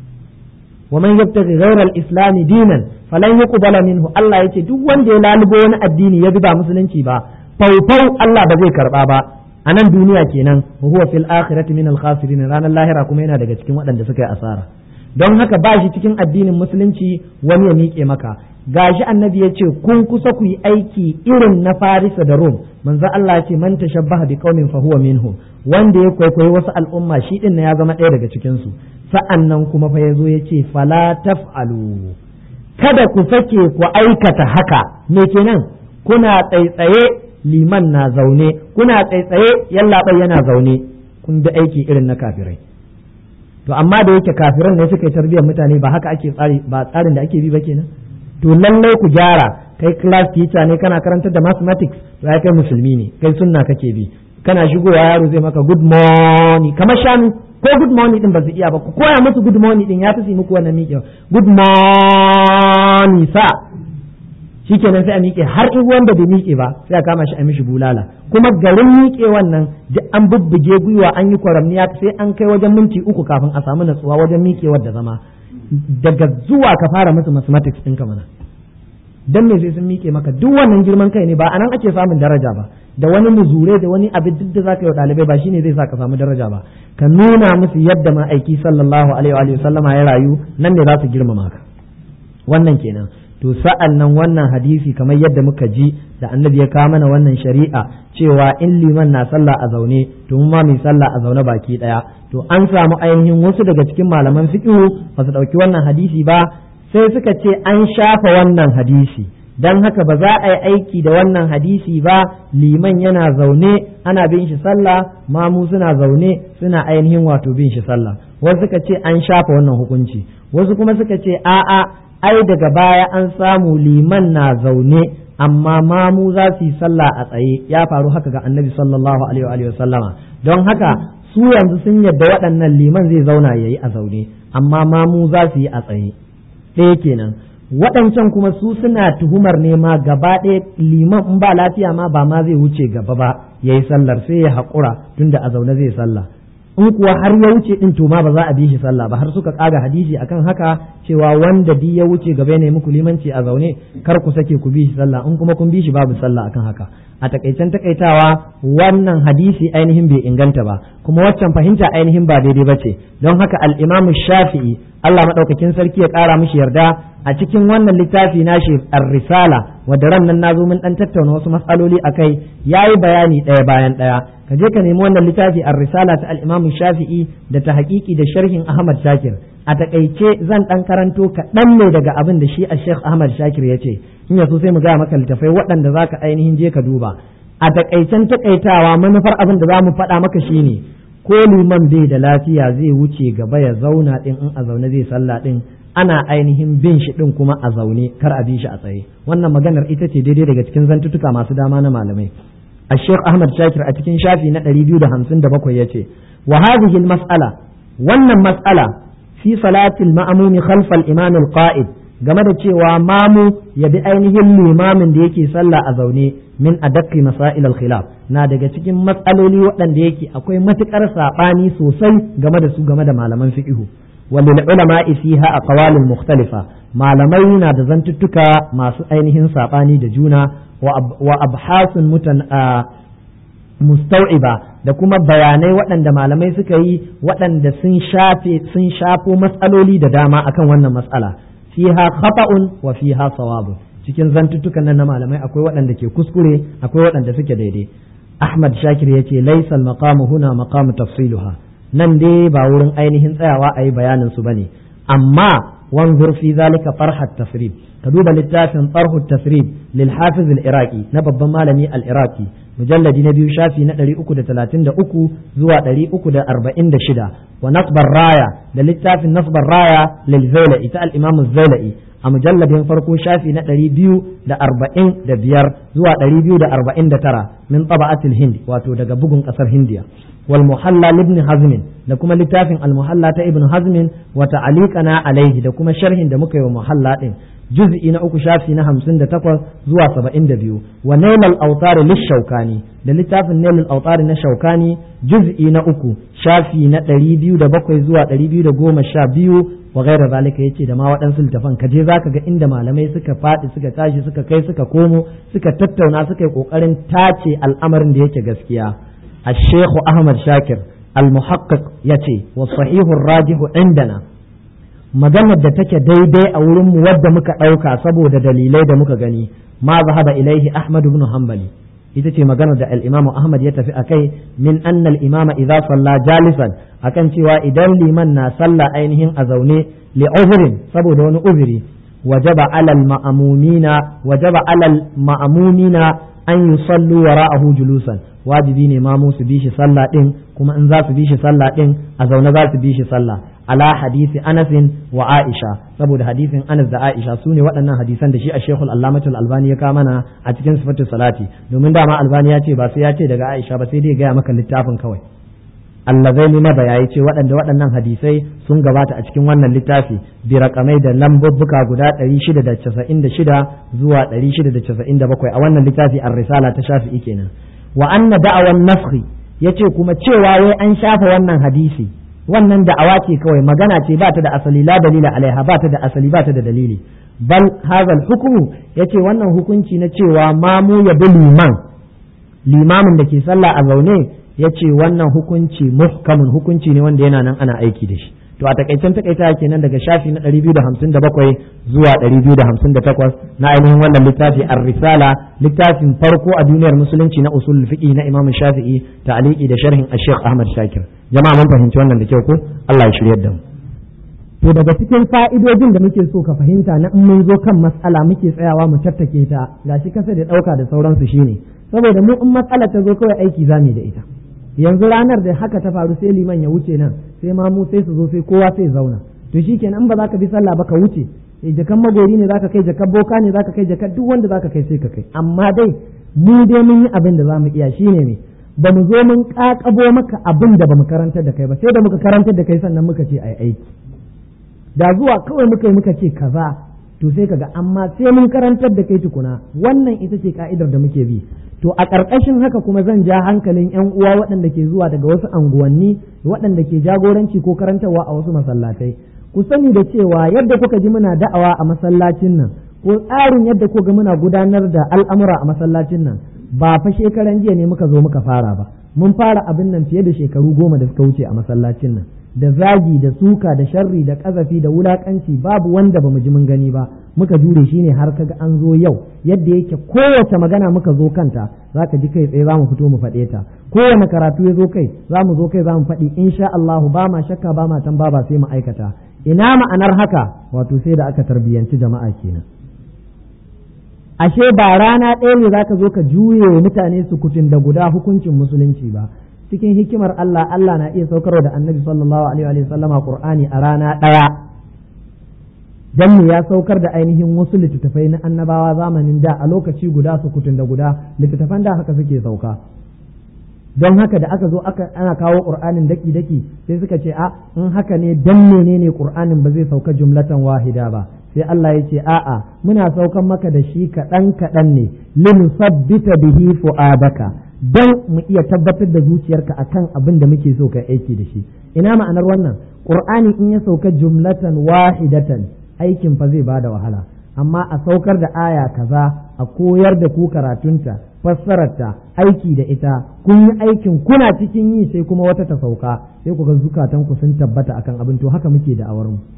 wa man yabtaghi ghayra al-islam dinan falan yuqbala minhu. Allah yace duk wanda ya lalubo wani addini ya bi ba musulunci ba, faufau Allah ba zai karba ba a nan duniya kenan, wa huwa fil akhirati min al-khasirin, ranar lahira kuma yana daga cikin waɗanda suka yi asara. Don haka ba shi cikin addinin musulunci wani ya miƙe maka. Gashi annabi ya ce kun kusa ku yi aiki irin na Farisa da Rum. Manzo Allah ya ce man tashabbaha bi qaumin fa huwa minhum, wanda ya kwaikwayi wasu al'umma shi din ya zama ɗaya daga cikin su. Sa'annan kuma fa yazo ya ce fala taf'alu, kada ku sake ku aikata haka. Me kenan? Kuna tsaitsaye liman na zaune, kuna tsaitsaye yallaɓai yana zaune, kun da aiki irin na kafirai. To amma da yake kafiran ne suka yi tarbiyyar mutane, ba haka ake tsari, ba tsarin da ake bi ba kenan. To lallai ku gyara, kai class teacher ne kana karantar da mathematics to ai kai musulmi ne, kai sunna kake bi. Kana shigowa yaro zai maka good morning kamar shanu, ko good morning din ba su iya ba, ku koya musu good morning din ya fi muku wannan miƙe good morning sa, shikenan sai a miƙe har in wanda bai miƙe ba sai a kama shi a mishi bulala. Kuma garin miƙe wannan duk an bubbuge gwiwa an yi kwaramniya sai an kai wajen minti 3 kafin a samu natsuwa wajen miƙewar da zama. Daga zuwa ka fara musu mathematics ɗinka mana, dan me sai sun miƙe maka? Duk wannan girman kai ne, ba anan ake samun daraja ba, da wani muzure da wani abin duk da zaka yi wa ɗalibai ba shine zai sa ka samu daraja ba. Ka nuna musu yadda ma'aiki sallallahu alaihi wa sallama ya rayu, nan ne za su girmama ka. Wannan kenan. To sa'an nan wannan hadisi kamar yadda muka ji da annabi ya kawo mana wannan shari'a cewa in liman na sallah a zaune to mu ma mai sallah a zaune baki daya. To an samu ainihin wasu daga cikin malaman fiqh ba su dauki wannan hadisi ba, sai suka ce an shafa wannan hadisi, dan haka ba za a yi aiki da wannan hadisi ba. Liman yana zaune ana bin shi sallah, mamu suna zaune suna ainihin wato bin shi sallah. Wasu suka ce an shafa wannan hukunci, wasu kuma suka ce a'a ai daga baya an samu liman na zaune amma mamu za su yi sallah a tsaye, ya faru haka ga annabi sallallahu alaihi wa sallama. Don haka su yanzu sun yadda waɗannan liman zai zauna yayi a zaune amma mamu za su yi a tsaye. Ɗaya kenan. Waɗancan kuma su suna tuhumar ne ma gaba ɗaya liman in ba lafiya ma ba ma zai wuce gaba ba yayi sallar, sai ya haƙura tunda a zaune zai sallah. In kuwa har ya wuce din to ma ba za a bi shi sallah ba, har suka kaga hadisi akan haka cewa wanda bi ya wuce gaba ne muku limanci a zaune kar ku sake ku bi shi sallah, in kuma kun bi shi babu sallah akan haka. A takaicen takaitawa wannan hadisi ainihin bai inganta ba, kuma waccan fahimta ainihin ba daidai ba ce. Don haka al-Imam Shafi'i Allah madaukakin sarki ya kara mishi yarda a cikin wannan littafi nashi Ar-Risala wadda ran nan nazo mun dan tattauna wasu matsaloli akai, yayi bayani ɗaya bayan ɗaya. Ka je ka nemi wannan littafi Ar-Risala ta al-Imam Shafi'i da ta haƙiƙi da sharhin Ahmad Shakir. A takaice zan dan karanto kaɗan ne daga abin da shi a Sheikh Ahmad Shakir ya ce, in yaso sai mu ga maka littafai waɗanda zaka ainihin je ka duba. A takaicen takaitawa manufar abin da za mu faɗa maka shine ko liman bai da lafiya zai wuce gaba ya zauna din, in a zaune zai sallah din ana ainihin bin shi din kuma a zaune, kar a bi shi a tsaye. Wannan maganar ita ce daidai daga cikin zantutuka masu dama na malamai. الشيخ أحمد شاكر أتكين شافي نقل يبيو ده همسن دبكو يتي وهذه المسألة وأن المسألة في صلاة المأموم خلف الإمام القائد game da cewa mamu ya bi ainihin limamin da yake sallah a zaune min adakki masail al-khilaf na daga cikin matsaloli waɗanda yake akwai matukar saɓani sosai game da su game da malaman fiqh walil ulama'i fiha aqwalul mukhtalifa malamai na da zantuttuka masu ainihin saɓani da juna wa abhasun mustau'iba da kuma bayanai waɗanda malamai suka yi waɗanda sun shafo matsaloli da dama akan wannan matsala fiha khata'un wa fiha sawabun cikin zantuttukan nan na malamai akwai waɗanda ke kuskure akwai waɗanda suke daidai. Ahmad Shakir yace laysa al-maqamu huna maqamu tafsiluha, nan dai ba wurin ainihin tsayawa a yi bayanin su bane, amma wanzur fi zalika farhat tasrib ka duba littafin farhut tasrib lil hafiz al-iraqi na babban malami al-iraqi mujalladi na 2 shafi na 333 zuwa 346 wa nasbar raya da littafin nasbar raya lil zailai ta al-imam az-zailai a mujalladin farko shafi na 245 zuwa 249 min taba'atil hind wato daga bugun kasar hindiya wal muhalla ibn hazm da kuma littafin al muhalla ta ibn hazm wa ta'aliqana alaihi da kuma sharhin da muka yi wa muhalla din juz'i na 3 shafi na 58 zuwa 72 wa nail al awtar lish-shawkani da littafin nail al awtar na shawkani juz'i na 3 shafi na 207 zuwa 212 wa gaira zalika yace da ma waɗansu littafan ka je zaka ga inda malamai suka faɗi suka tashi suka kai suka komo suka tattauna suka yi kokarin tace al'amarin da yake gaskiya الشيخ أحمد شاكر المحقق يتي والصحيح الراجح عندنا maganar da take daidai a wurin mu wadda muka ɗauka saboda dalilai da muka gani ma zahaba ilaihi Ahmad ibn Hanbali ita ce maganar da al-Imam Ahmad ya tafi akai min anna al-imama idza salla jalisan akan cewa idan liman na salla ainihin a zaune li uzrin saboda wani uzuri wajaba alal ma'mumina an yusallu wara'ahu julusan wajibi ne ma mu su bi shi sallah din kuma in za su bi shi sallah din a zaune za su bi shi sallah ala hadisi Anas wa Aisha saboda hadisin Anas da Aisha sune waɗannan hadisan da shi a Sheikhul Allamatul Albani ya kawo mana a cikin sifatus salati domin dama Albani ya ce ba sai ya ce daga Aisha ba sai dai ga maka littafin kawai allazaini na bayayi ce waɗannan hadisai sun gabata a cikin wannan littafi bi rakamai da lambobbuka guda 696 zuwa 697 a wannan littafi ar-risala ta Shafi'i kenan wa anna da'awan nafhi yace kuma cewa wai an shafa wannan hadisi wannan da'awa ce kawai magana ce ba ta da asali la dalila alaiha ba ta da asali ba ta da dalili bal hadha al-hukmu yace wannan hukunci na cewa mamu ya bi limamin da ke sallah a zaune ya ce wannan hukunci muhkamun hukunci ne wanda yana nan ana aiki da shi to a takaicen takaita kenan daga shafi na 257 zuwa 258 na ainihin wannan littafi ar-risala littafin farko a duniyar musulunci na usul fiqh na Imam Shafi'i ta'liqi da sharhin Sheikh Ahmad Shakir jama'a mun fahimci wannan da kyau ko Allah ya shiryar da mu to daga cikin fa'idojin da muke so ka fahimta na in mun zo kan mas'ala muke tsayawa mu tattake ta gashi kasa da dauka da sauransu shine saboda mu in mas'ala ta zo kawai aiki zamu da ita yanzu ranar da haka ta faru sai liman ya wuce nan sai mamu sai su zo sai kowa sai zauna to shikenan in ba za ka bi sallah ba ka wuce jakan magori ne zaka kai jakan boka ne zaka kai jakan duk wanda zaka kai sai ka kai amma dai mu dai mun yi abin da zamu iya shine ne ba mu zo mun kakabo maka abin da bamu karantar da kai ba sai da muka karantar da kai sannan muka ce ai aiki da zuwa kawai muka ce kaza to sai kaga amma sai mun karantar da kai tukuna wannan ita ce ka'idar da muke bi to a ƙarƙashin haka kuma zan ja hankalin 'yan uwa waɗanda ke zuwa daga wasu anguwanni waɗanda ke jagoranci ko karantarwa a wasu masallatai ku sani da cewa yadda kuka ji muna da'awa a masallacin nan ko tsarin yadda kuka muna gudanar da al'amura a masallacin nan ba fa shekaran jiya ne muka zo muka fara ba mun fara abin nan fiye da shekaru 10 da suka wuce a masallacin nan da zagi da suka da sharri da kazafi da wulakanci babu wanda bamu ji mun gani ba muka jure shi ne har kaga an zo yau yadda yake kowace magana muka zo kanta zaka ji kai tsaye zamu fito mu faɗe ta kowane karatu ya zo kai zamu zo kai zamu faɗi insha Allah ba ma shakka ba ma tamba ba sai mu aikata ina ma'anar haka wato sai da aka tarbiyanci jama'a kenan ashe ba rana ɗaya ne zaka zo ka juye mutane su kutun da guda hukuncin musulunci ba cikin hikimar Allah na iya saukarwa da Annabi sallallahu alaihi wa sallama Qur'ani a rana ɗaya dan ya saukar da ainihin wasu littattafai na annabawa zamanin da a lokaci guda su kutun da guda littattafan da haka suke sauka don haka da aka zo ana kawo Qur'anin daki daki sai suka ce a in haka ne dan menene Qur'anin ba zai sauka jumlatan wahida ba sai Allah ya ce a'a muna saukan maka da shi kaɗan kaɗan ne linusabbita bihi fu'adaka don mu iya tabbatar da zuciyarka akan abin da muke so ka aiki da shi ina ma'anar wannan Qur'ani in ya sauka jumlatan wahidatan aikin fa zai bada wahala amma a saukar da aya kaza a koyar da ku karatunta fassararta aiki da ita kun yi aikin kuna cikin yi sai kuma wata ta sauka sai ku ga zukatan ku sun tabbata akan abin to haka muke da awar mu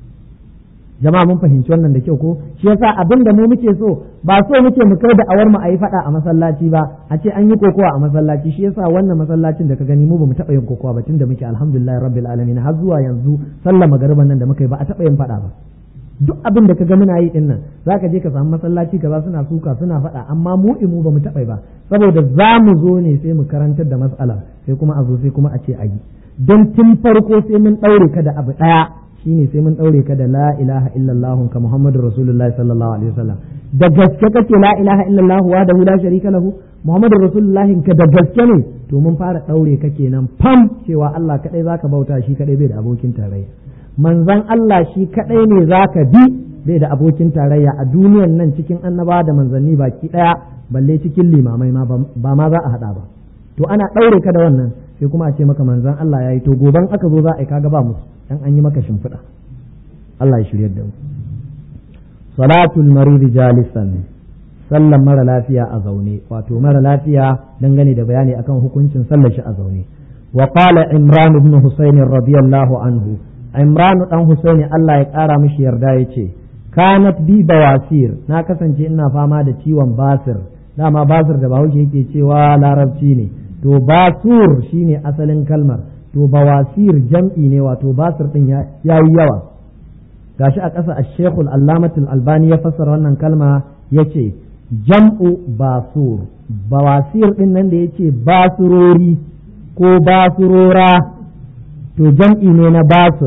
jama'a mun fahimci wannan da kyau ko shi yasa abin da mu muke so ba so muke mu kai da awar mu a yi fada a masallaci ba a ce an yi kokowa a masallaci shi yasa wannan masallacin da ka gani mu ba mu taɓa yin kokowa ba tunda muke alhamdulillah rabbil alamin har zuwa yanzu sallar magariban nan da muka yi ba a taɓa yin fada ba duk abin da ka ga muna yi din nan zaka je ka samu masallaci kaza suna suka suna fada amma mu ba mu taɓa ba saboda za mu zo ne sai mu karantar da mas'ala sai kuma a zo sai kuma a ce a yi don tun farko sai mun ɗaure ka da abu ɗaya shine sai mun daure ka da la ilaha illallah ka muhammadur rasulullahi sallallahu alaihi wasallam da gaske kake la ilaha illallah wahdahu la sharika lahu muhammadur rasulullahi ka da gaske ne to mun fara daure ka kenan fam cewa Allah kadai zaka bauta shi kadai bai da abokin tarayya manzon Allah shi kadai ne zaka bi bai da abokin tarayya a duniyan nan cikin annabawa da manzanni baki daya balle cikin limamai ma ba ma za a hada ba to ana daure ka da wannan sai kuma a ce maka manzon Allah yayi to goban aka zo za a yi kaga ba musu dan an yi maka shimfiɗa Allah ya shiryar da mu salatul marid jalisan sallan mara lafiya a zaune wato mara lafiya dangane da bayani akan hukuncin sallar shi a zaune wa qala imran ibn husayn radiyallahu anhu imran dan husayn Allah ya kara mishi yarda yace kanat bi bawasir na kasance ina fama da ciwon basir dama basir da bahaushe yake cewa larabci ne to basur shine asalin kalmar to bawasir jam'i ne wato basir din ya yi yawa gashi a ƙasa Sheikhul Allamatul Albani ya fassara wannan kalma yace jam'u basur bawasir din nan da yace basurori ko basurora to jam'i ne na basur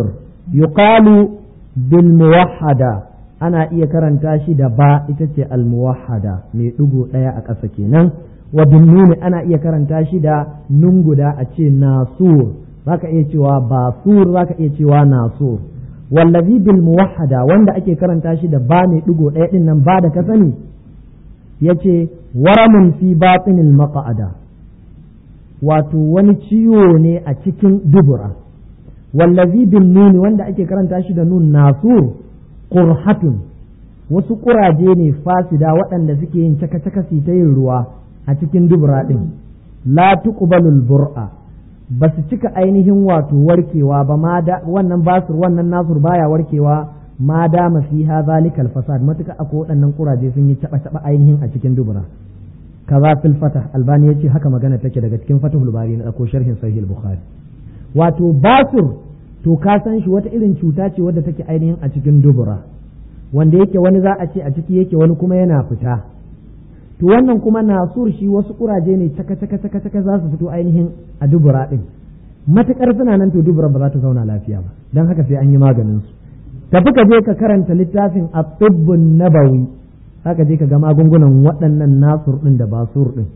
yuqalu bil muwahhada ana iya karanta shi da ba ita ce al muwahhada mai ɗigo ɗaya a ƙasa kenan wa bin nuni ana iya karanta shi da nun guda a ce nasur zaka iya cewa basur zaka iya cewa nasur wallazi bil muwahhada wanda ake karanta shi da ba mai ɗigo ɗaya din nan ba da ka sani yace waramun fi batinil maq'ada wato wani ciwo ne a cikin dubura wallazi bin nuni wanda ake karanta shi da nun nasur qurhatun wasu kuraje ne fasida waɗanda suke yin caka-caka su ta yin ruwa a cikin dubura ɗin la tuqbalul bur'a ba su cika ainihin wato warkewa ba ma da wannan basur wannan nasur baya warkewa ma da fiha zalikal fasad matuka akwai waɗannan kuraje sun yi taba ainihin a cikin dubura kaza fil fatah albani yace haka magana take daga cikin fatahul bari na ko sharhin sahih bukhari wato basur to ka san shi wata irin cuta ce wadda take ainihin a cikin dubura wanda yake wani za a ce a ciki yake wani kuma yana fita to wannan kuma nasur shi wasu kuraje ne caka za su fito ainihin a dubura din matakar suna nan to dubura ba za ta zauna lafiya ba dan haka sai an yi maganin su tafi ka je ka karanta littafin at-tibbun nabawi haka je ka ga magungunan waɗannan nasur din da basur din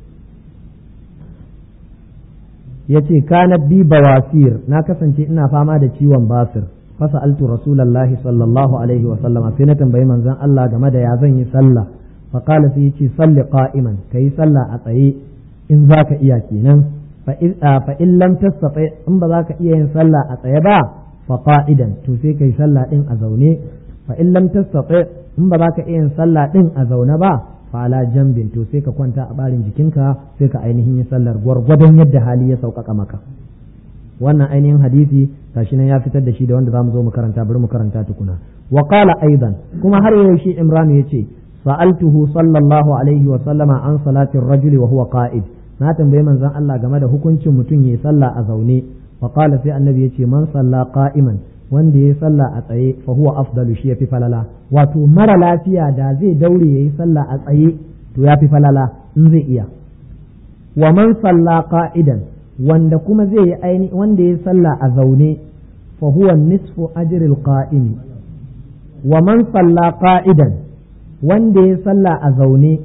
yace kana bi bawasir na kasance ina fama da ciwon basir fasa'altu rasulullahi sallallahu alaihi wa sallama sai na tambayi manzon Allah game da ya zan yi sallah fa qala sai yace salli qa'iman kai sallah a tsaye in zaka iya kenan fa in lam tastati in ba zaka iya yin sallah a tsaye ba fa qa'idan to sai kai sallah din a zaune fa in lam tastati in ba zaka iya yin sallah din a zaune ba fala jambin to sai ka kwanta a barin jikinka sai ka ainihin yi sallar gwargwadon yadda hali ya sauƙaƙa maka wannan ainihin hadisi gashi nan ya fitar da shi da wanda zamu zo mu karanta bari mu karanta tukuna wa qala aidan kuma har yau shi Imran yace sa'altuhu sallallahu alaihi wa sallama an salati ar-rajuli wa huwa qa'id na tambaye manzon Allah game da hukuncin mutum yayi sallah a zaune wa qala sai annabi yace man salla qa'iman wanda ya sallah a tsaye fa huwa afdalu shi yafi falala wato mara lafiya da zai daure yayi sallah a tsaye to yafi falala in zai iya wa man salla qa'idan wanda kuma zai yi aini wanda ya sallah a zaune fa huwa nisfu ajri al-qa'imi wa man salla qa'idan wanda ya sallah a zaune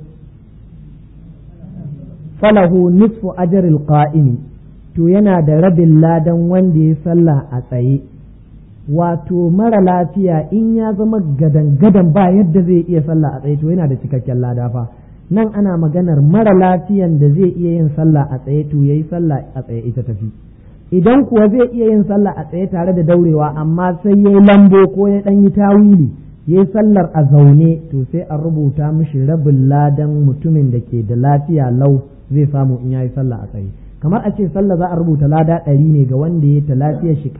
falahu nisfu ajri al-qa'imi to yana da rabin ladan wanda ya sallah a tsaye wato mara lafiya in ya zama gadan ba yadda zai iya sallah a tsaye to yana da cikakken lada fa nan ana maganar mara lafiyan da zai iya yin sallah a tsaye to yayi sallah a tsaye ita tafi idan kuwa zai iya yin sallah a tsaye tare da daurewa amma sai yayi lambo ko ya dan yi tawili yayi sallar a zaune to sai a rubuta mishi rabin ladan mutumin da ke da lafiya lau zai samu in yayi sallah a tsaye kamar a ce sallah za a rubuta lada 100 ne ga wanda ya ta lafiyar shi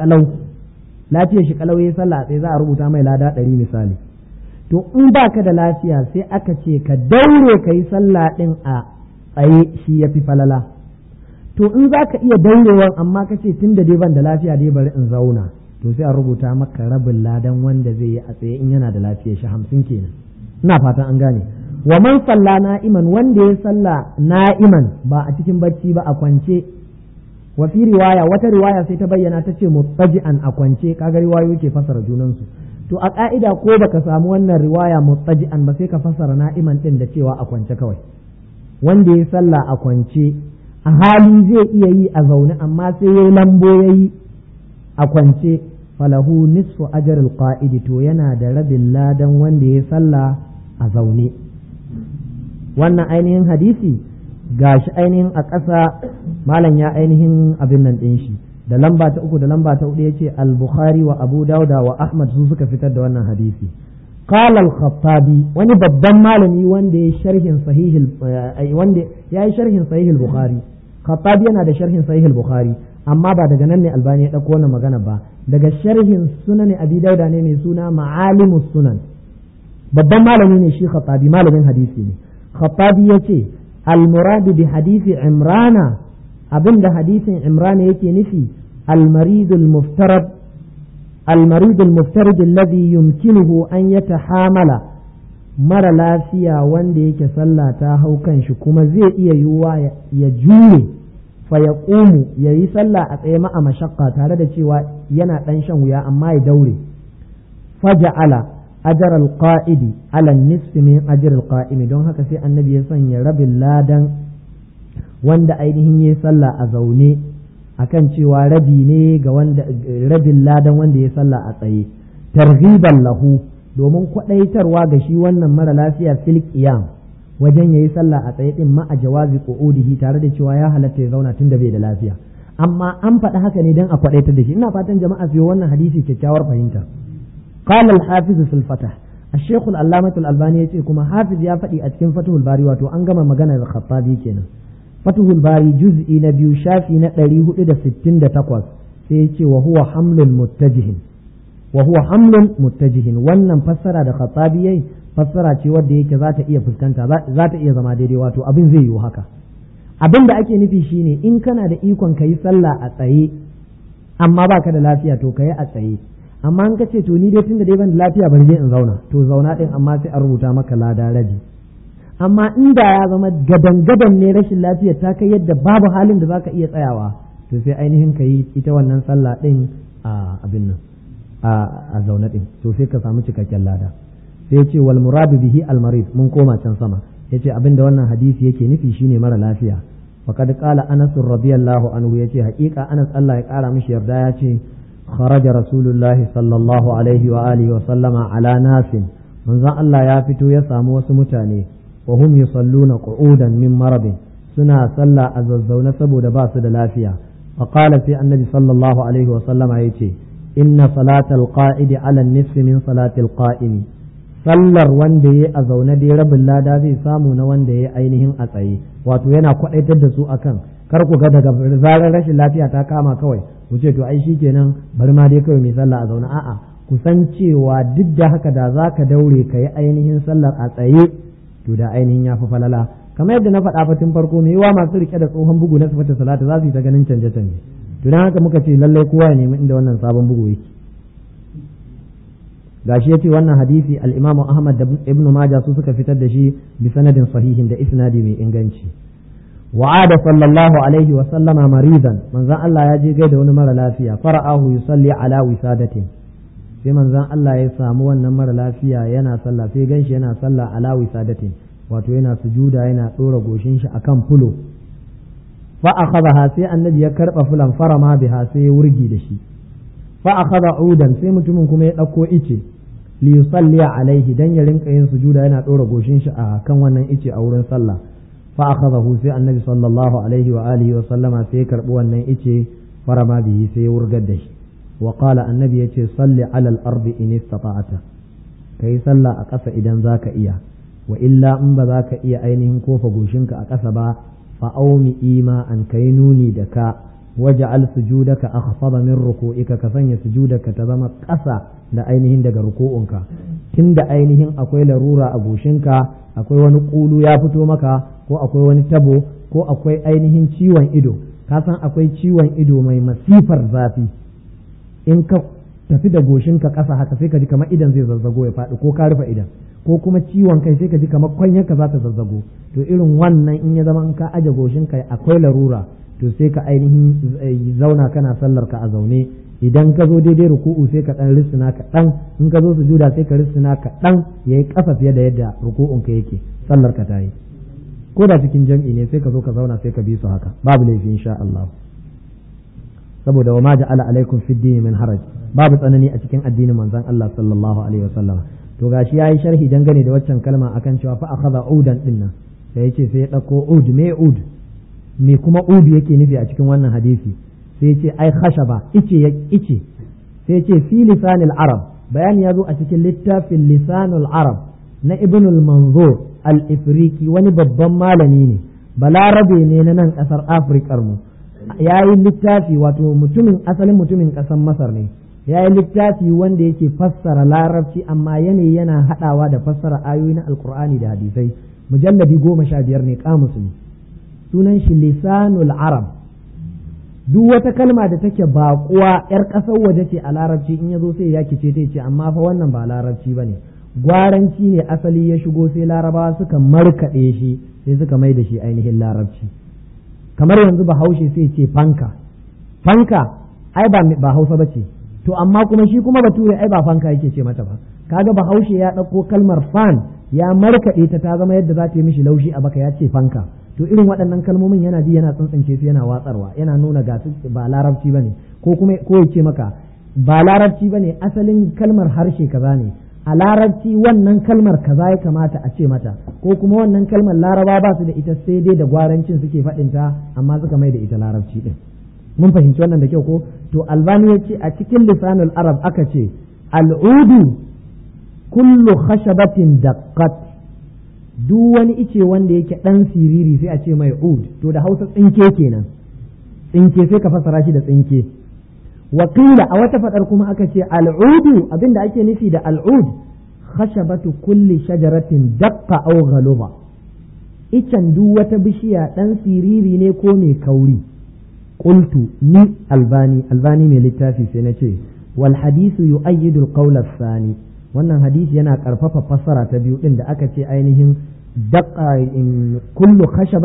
kalau yayi sallah a tsaye za a rubuta mai lada 100 misali to in baka da lafiya sai aka ce ka daure ka yi sallah din a tsaye shi ya fi falala to in za ka iya daurewan amma ka ce tun da dai ban da lafiya dai bari in zauna to sai a rubuta maka rabin ladan wanda zai yi a tsaye in yana da lafiya shi 50 kenan ina fatan an gane wa man salla na'iman wanda ya salla na'iman ba a cikin bacci ba a kwance wa fi riwaya wata riwaya sai ta bayyana ta ce muttaji'an a kwance kaga riwayoyi ke fasara junansu to a ka'ida ko baka samu wannan riwaya muttaji'an ba sai ka fasara na'iman din da cewa a kwance kawai wanda ya sallah a kwance a hali zai iya yi a zaune amma sai yayi lambo yayi a kwance falahu nisfu ajril qa'idi to yana da rabin ladan wanda ya sallah a zaune wannan ainihin hadisi gashi ainihin a ƙasa malam ya ainihin abin nan ɗin shi da lamba ta 3 da lamba ta 4 yace al-Bukhari wa Abu Dauda wa Ahmad su suka fitar da wannan hadisi qala al-Khattabi wani babban malami wanda ya sharhin wanda yayi sharhin sahih al-Bukhari Khattabi yana da sharhin sahih al-Bukhari amma ba daga nan ne Albani ya dauko wannan magana ba daga sharhin sunan Abi Dauda ne mai suna Ma'alimus Sunan babban malami ne shi Khattabi malamin hadisi ne Khattabi yace al-murad bi hadisi Imrana abinda hadisin Imran yake nufi المريض المفترض الذي يمكنه أن يتحامل mara lafiya wanda yake sallah ta hau kan shi kuma zai iya yiwuwa ya jure fa ya ƙumu ya yi sallah a tsaye ma'a mashakka tare da cewa yana dan shan wuya amma ya daure faja'ala ajr al-qa'idi ala nisf min ajr al-qa'imi don haka sai annabi ya sanya rabin ladan wanda ainihin yayi sallah a zaune akan cewa rabi ne ga wanda rabin ladan wanda yayi sallah a tsaye targhiban lahu domin kwadaitarwa ga shi wannan mara lafiya fil qiyam wajen yayi sallah a tsaye din ma a jawazi qu'udihi tare da cewa ya halatta ya zauna tunda bai da lafiya amma an faɗi haka ne dan a kwadaitar da shi ina fatan jama'a su yi wannan hadisi kyakkyawar fahimta qala al-hafiz fil fatah الشيخ العلامة الألباني يقول كما حافظ يا فتي أتكن فتح الباري واتو أنجم مجانا الخطابي كنا فتح الباري جزء نبي شافي نقريه إلى 60 تقوى سيتي وهو حمل متجه wannan fassara da khatabi yayi fassara ce wadda yake za ta iya fuskanta za ta iya zama daidai wato abin zai yiwu haka abin da ake nufi shine in kana da ikon kayi sallah a tsaye amma baka da lafiya to kayi a tsaye amma in kace to ni dai tunda dai ban da lafiya bari je in zauna to zauna din amma sai a rubuta maka lada rabi amma inda ya zama gadan ne rashin lafiyar ta kai yadda babu halin da zaka iya tsayawa to sai ainihin kayi ita wannan sallah din a abin nan a zaune din to sai ka samu cikakken lada sai ce wal muradu bihi al marid mun koma can sama yace abinda wannan hadisi yake nufi shine mara lafiya faqad qala Anas radiyallahu anhu yace haƙiƙa Anas Allah ya ƙara mishi yarda yace kharaja rasulullahi sallallahu alaihi wa alihi wa sallama ala nasin manzon Allah ya fito ya samu wasu mutane wa hum yusalluna qu'udan min maradin suna sallah a zazzauna saboda ba su da lafiya faqala sai annabi sallallahu alaihi wa sallama yace inna salatal qa'idi ala nisfi min salatil qa'imi sallar wanda yayi a zaune dai rabin lada zai samu na wanda yayi ainihin a tsaye wato yana kwadaitar da su akan kar ku ga daga zarar rashin lafiya ta kama kawai ku ce to ai shikenan bari ma dai kawai mai sallah a zaune a'a ku san cewa duk da haka da zaka daure ka yi ainihin sallar a tsaye to da ainihin yafi falala kamar yadda na faɗa fatin farko mai yawa masu rike da tsohon bugu na sifatu salatu za su yi ta ganin canje-canje to dan haka muka ce lallai kowa ya nemi inda wannan sabon bugu yake gashi yace wannan hadisi al-Imam Ahmad da Ibn Majah su suka fitar da shi bi sanadin sahihin da isnadi mai inganci wa'ada sallallahu alaihi wa sallama maridan manzon Allah ya je gaida wani mara lafiya fara'ahu yusalli ala wisadatin sai manzon Allah ya samu wannan mara lafiya yana sallah sai ganshi yana sallah ala wisadatin wato yana sujuda yana dora goshin shi akan fulo fa akhadha sai annabi ya karba fulan farama biha sai ya wurgi da shi fa akhadha udan sai mutumin kuma ya dauko ice li yusalli alaihi dan ya rinka yin sujuda yana dora goshin shi a kan wannan ice a wurin sallah fa akhadahu sai annabi sallallahu alaihi wa alihi wa sallama sai ya karbi wannan ice farama bihi sai ya wurgar da shi wa qala annabi yace salli ala al-ardi in istata'ta kai sallah a ƙasa idan zaka iya wa illa in ba zaka iya ainihin kofa goshinka a ƙasa ba fa aumi ima an kai nuni da ka waja'al sujudaka akhfada min ruku'ika ka sanya sujudaka ta zama ƙasa da ainihin daga ruku'unka tunda ainihin akwai larura a goshinka akwai wani kulu ya fito maka ko akwai wani tabo ko akwai ainihin ciwon ido ka san akwai ciwon ido mai masifar zafi in ka tafi da goshinka ƙasa haka sai ka ji kamar idan zai zazzago ya faɗi ko ka rufe idan ko kuma ciwon kai sai ka ji kamar kwanyarka za ta zazzago to irin wannan in ya zama in ka aje goshinka akwai larura to sai ka ainihin zauna kana sallar ka a zaune idan ka zo daidai ruku'u sai ka dan rissuna ka dan in ka zo sujuda sai ka rissuna ka dan yayi kafa fiye da yadda ruku'un ka yake sallar ka tayi ko da cikin jam'i ne sai ka zo ka zauna sai ka bi su haka babu laifi insha Allah saboda wa ma ja'ala alaikum fid din min haraj babu tsanani a cikin addinin manzon Allah sallallahu alaihi wasallam to gashi yayi sharhi dangane da waccan kalma akan cewa fa akhadha udan dinnan sai yace sai ya dauko ud me kuma ud yake nufi a cikin wannan hadisi sai yace ai khashaba ice sai yace fi lisanil arab bayani yazo a cikin littafin lisanul arab na ibn al-manzur al-ifriqi wani babban malami ne balarabe ne na nan kasar afirkar mu yayi littafi wato asalin mutumin kasar masar ne yayi littafi wanda yake fassara larabci amma yana hadawa da fassara ayoyi na alqur'ani da hadisai mujalladi 15 ne kamus ne sunan shi lisanul arab duk wata kalma da take baƙuwa yar ƙasar waje ce a larabci in yazo sai ya kice ta ce amma fa wannan ba larabci bane gwaranci ne asali ya shigo sai larabawa suka markaɗe shi sai suka mai da shi ainihin larabci kamar yanzu bahaushe sai ce fanka ai ba hausa bace to amma kuma shi kuma bature ai ba fanka yake ce mata ba, kaga bahaushe ya ɗauko kalmar fan ya markaɗe ta zama yadda za ta yi mishi laushi a baka ya ce fanka. To irin waɗannan kalmomin yana ji yana tsantsance su yana watsarwa, yana nuna ga su ba larabci bane, ko kuma ko ya ce maka ba larabci bane, asalin kalmar harshe kaza ne, a larabci wannan kalmar kaza ya kamata a ce mata, ko kuma wannan kalmar laraba ba su da ita sai dai da gwarancin suke faɗinta amma suka mai da ita larabci din. Mun fahimci wannan da kyau ko? To Albani ya ce a cikin lisanul arab aka ce al'udu kullu khashabatin daqqat, duk wani ice wanda yake dan siriri sai a ce mai ud, to da Hausa tsinke kenan, tsinke sai ka fassara shi da tsinke. Wakila a wata fadar kuma aka ce al'udu, abinda ake nufi da al'ud khashabatu kulli shajaratin daqqa aw ghaluba, icen duk wata bishiya dan siriri ne ko mai kauri. Qultu ni albani mai littafi sai na ce wal hadithu yu'ayyidu al-qawl ath-thani, wannan hadisi yana karfafa fassara ta biyu din da aka ce ainihin daqqa in kullu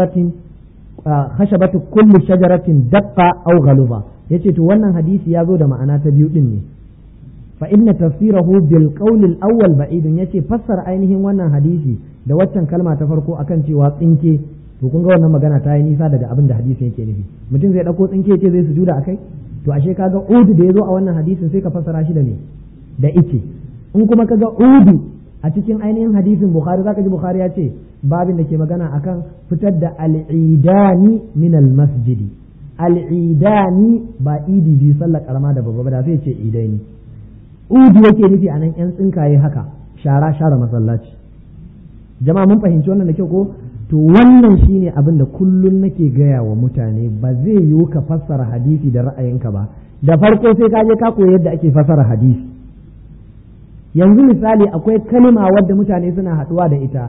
khashabatu kulli shajaratin daqqa aw ghaluba, yace to wannan hadisi ya zo da ma'ana ta biyu din ne. fa inna tafsirahu bil qawl al-awwal ba'idun, yace fassara ainihin wannan hadisi da waccan kalma ta farko akan cewa tsinke, to kun ga wannan magana ta yi nisa daga abin da hadisin yake nufi. Mutum zai dauko tsinke ce zai sujuda akai, to ashe kaga udu da yazo a wannan hadisin sai ka fassara shi da me, da ice. In kuma kaga udu a cikin ainihin hadisin Bukhari, zaka ji Bukhari ya ce babin da ke magana akan fitar da al'idani min al-masjidi. Al'idani ba idi biyu sallar karama da babba da sai ce idaini. Udu yake nufi anan yan tsinkaye haka, share masallaci. Jama'a mun fahimci wannan da kyau ko? To wannan shine abin da kullun nake gaya wa mutane, ba zai yiwu ka fassara hadisi da ra'ayinka ba. Da farko sai ka je ka koyi yadda ake fassara hadisi. Yanzu misali akwai kalima wadda mutane suna haɗuwa da ita,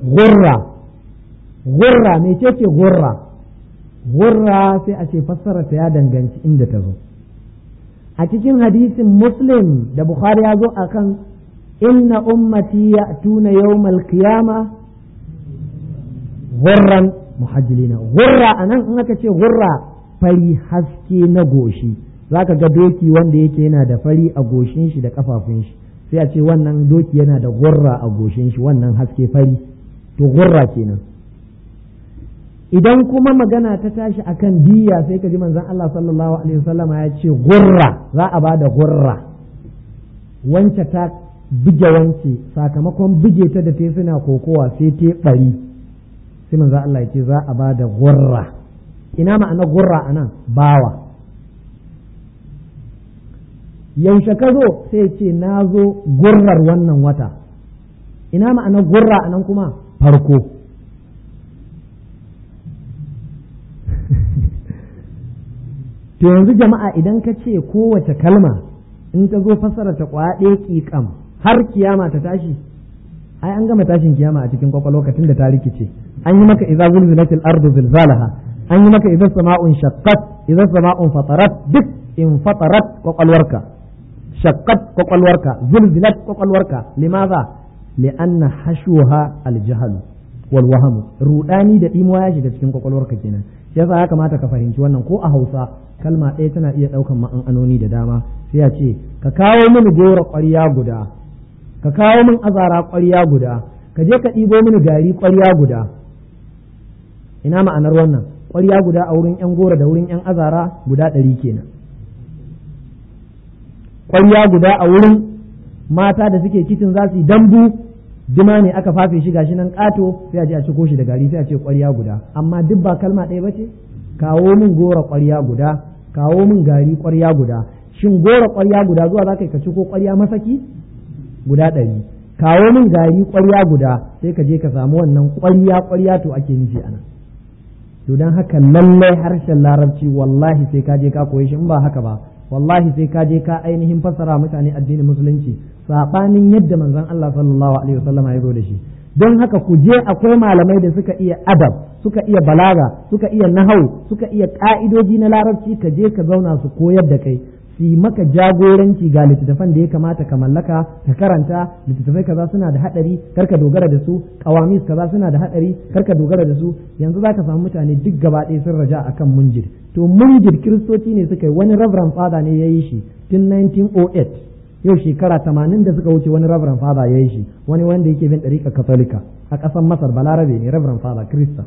gurra mecece gurra sai a ce fassara ta ya danganci inda ta zo. A cikin hadisin Muslim da Bukhari ya zo akan inna ummati ya'tuna yawmal qiyama gurran muhajjilina. Gurra anan in aka ce gurra fari haske na goshi, zaka ga doki wanda yake yana da fari a goshin shi da kafafun shi, sai a ce wannan doki yana da gurra a goshin shi, wannan haske fari, to gurra kenan. Idan kuma magana ta tashi akan diya sai ka ji manzon Allah sallallahu alaihi wasallam ya ce gurra, za a bada gurra, wance ta bige wance sakamakon bige ta da ta suna kokowa sai ta bari, sai manzon Allah ya ce za a bada gurra. Ina ma'ana gurra anan? Bawa. Yaushe ka zo sai ce na zo gurrar wannan wata. Ina ma'ana gurra anan kuma? Farko. To yanzu jama'a idan ka ce kowace kalma in ta zo fassara ta kwaɗe ƙiƙam har kiyama ta tashi, ai an gama tashin kiyama a cikin kwakwalwa lokacin da ta rikice. An yi maka idza zulzilatil ardu zilzalaha, an yi maka idza sama'un shaqqat, idza sama'un fatarat, duk in fatarat kwakwalwarka, shaqqat kwakwalwarka, zulzilat kwakwalwarka. Limaza? Li'anna hashuha aljahl wal wahm, rudani da dimuwa ya shiga cikin kwakwalwarka kenan. Shi yasa ya kamata ka fahimci wannan. Ko a Hausa kalma ɗaya tana iya ɗaukan ma'anoni da dama. Sai ya ce ka kawo mini goro ƙwarya guda, ka kawo min azara ƙwarya guda, ka je ka ɗibo mini gari ƙwarya guda. Ina ma'anar wannan? Ƙwarya guda a wurin ƴan goro da wurin ƴan azara guda 100 kenan. Ƙwarya guda a wurin mata da suke kicin za su yi dambu, dima ne aka fafe shi gashi nan ƙato, sai a je a ciko shi da gari sai a ce ƙwarya guda. Amma duk ba kalma ɗaya ba ce? Kawo min goro ƙwarya guda, kawo min gari ƙwarya guda. Shin goro ƙwarya guda zuwa za ka ciko ƙwarya masaki guda 100? Kawo min gari ƙwarya guda, sai ka je ka samu wannan ƙwarya to ake nufi anan. To don haka lallai harshen larabci wallahi sai ka je ka koyi shi, in ba haka ba wallahi sai ka je ka ainihin fassara mutane addinin musulunci sabanin yadda manzon Allah sallallahu alaihi wasallam ya zo da shi. Don haka ku je, akwai malamai da suka iya adab, suka iya balaga, suka iya nahau, suka iya ka'idoji na larabci, ka je ka zauna su koyar da kai su maka jagoranci ga littattafan da ya kamata ka mallaka ka karanta. Littattafai kaza suna da hadari karka dogara da su, qawamis kaza suna da hadari karka dogara da su. Yanzu zaka samu mutane duk gaba ɗaya sun raja akan munjid. To munjid kiristoci ne suka yi, wani reverend father ne ya yi shi tun 1908, yau shekara 80 da suka wuce wani reverend father ya yi shi, wani wanda yake bin ɗariƙa katolika a ƙasar Masar, balarabe ne, reverend father Kirista.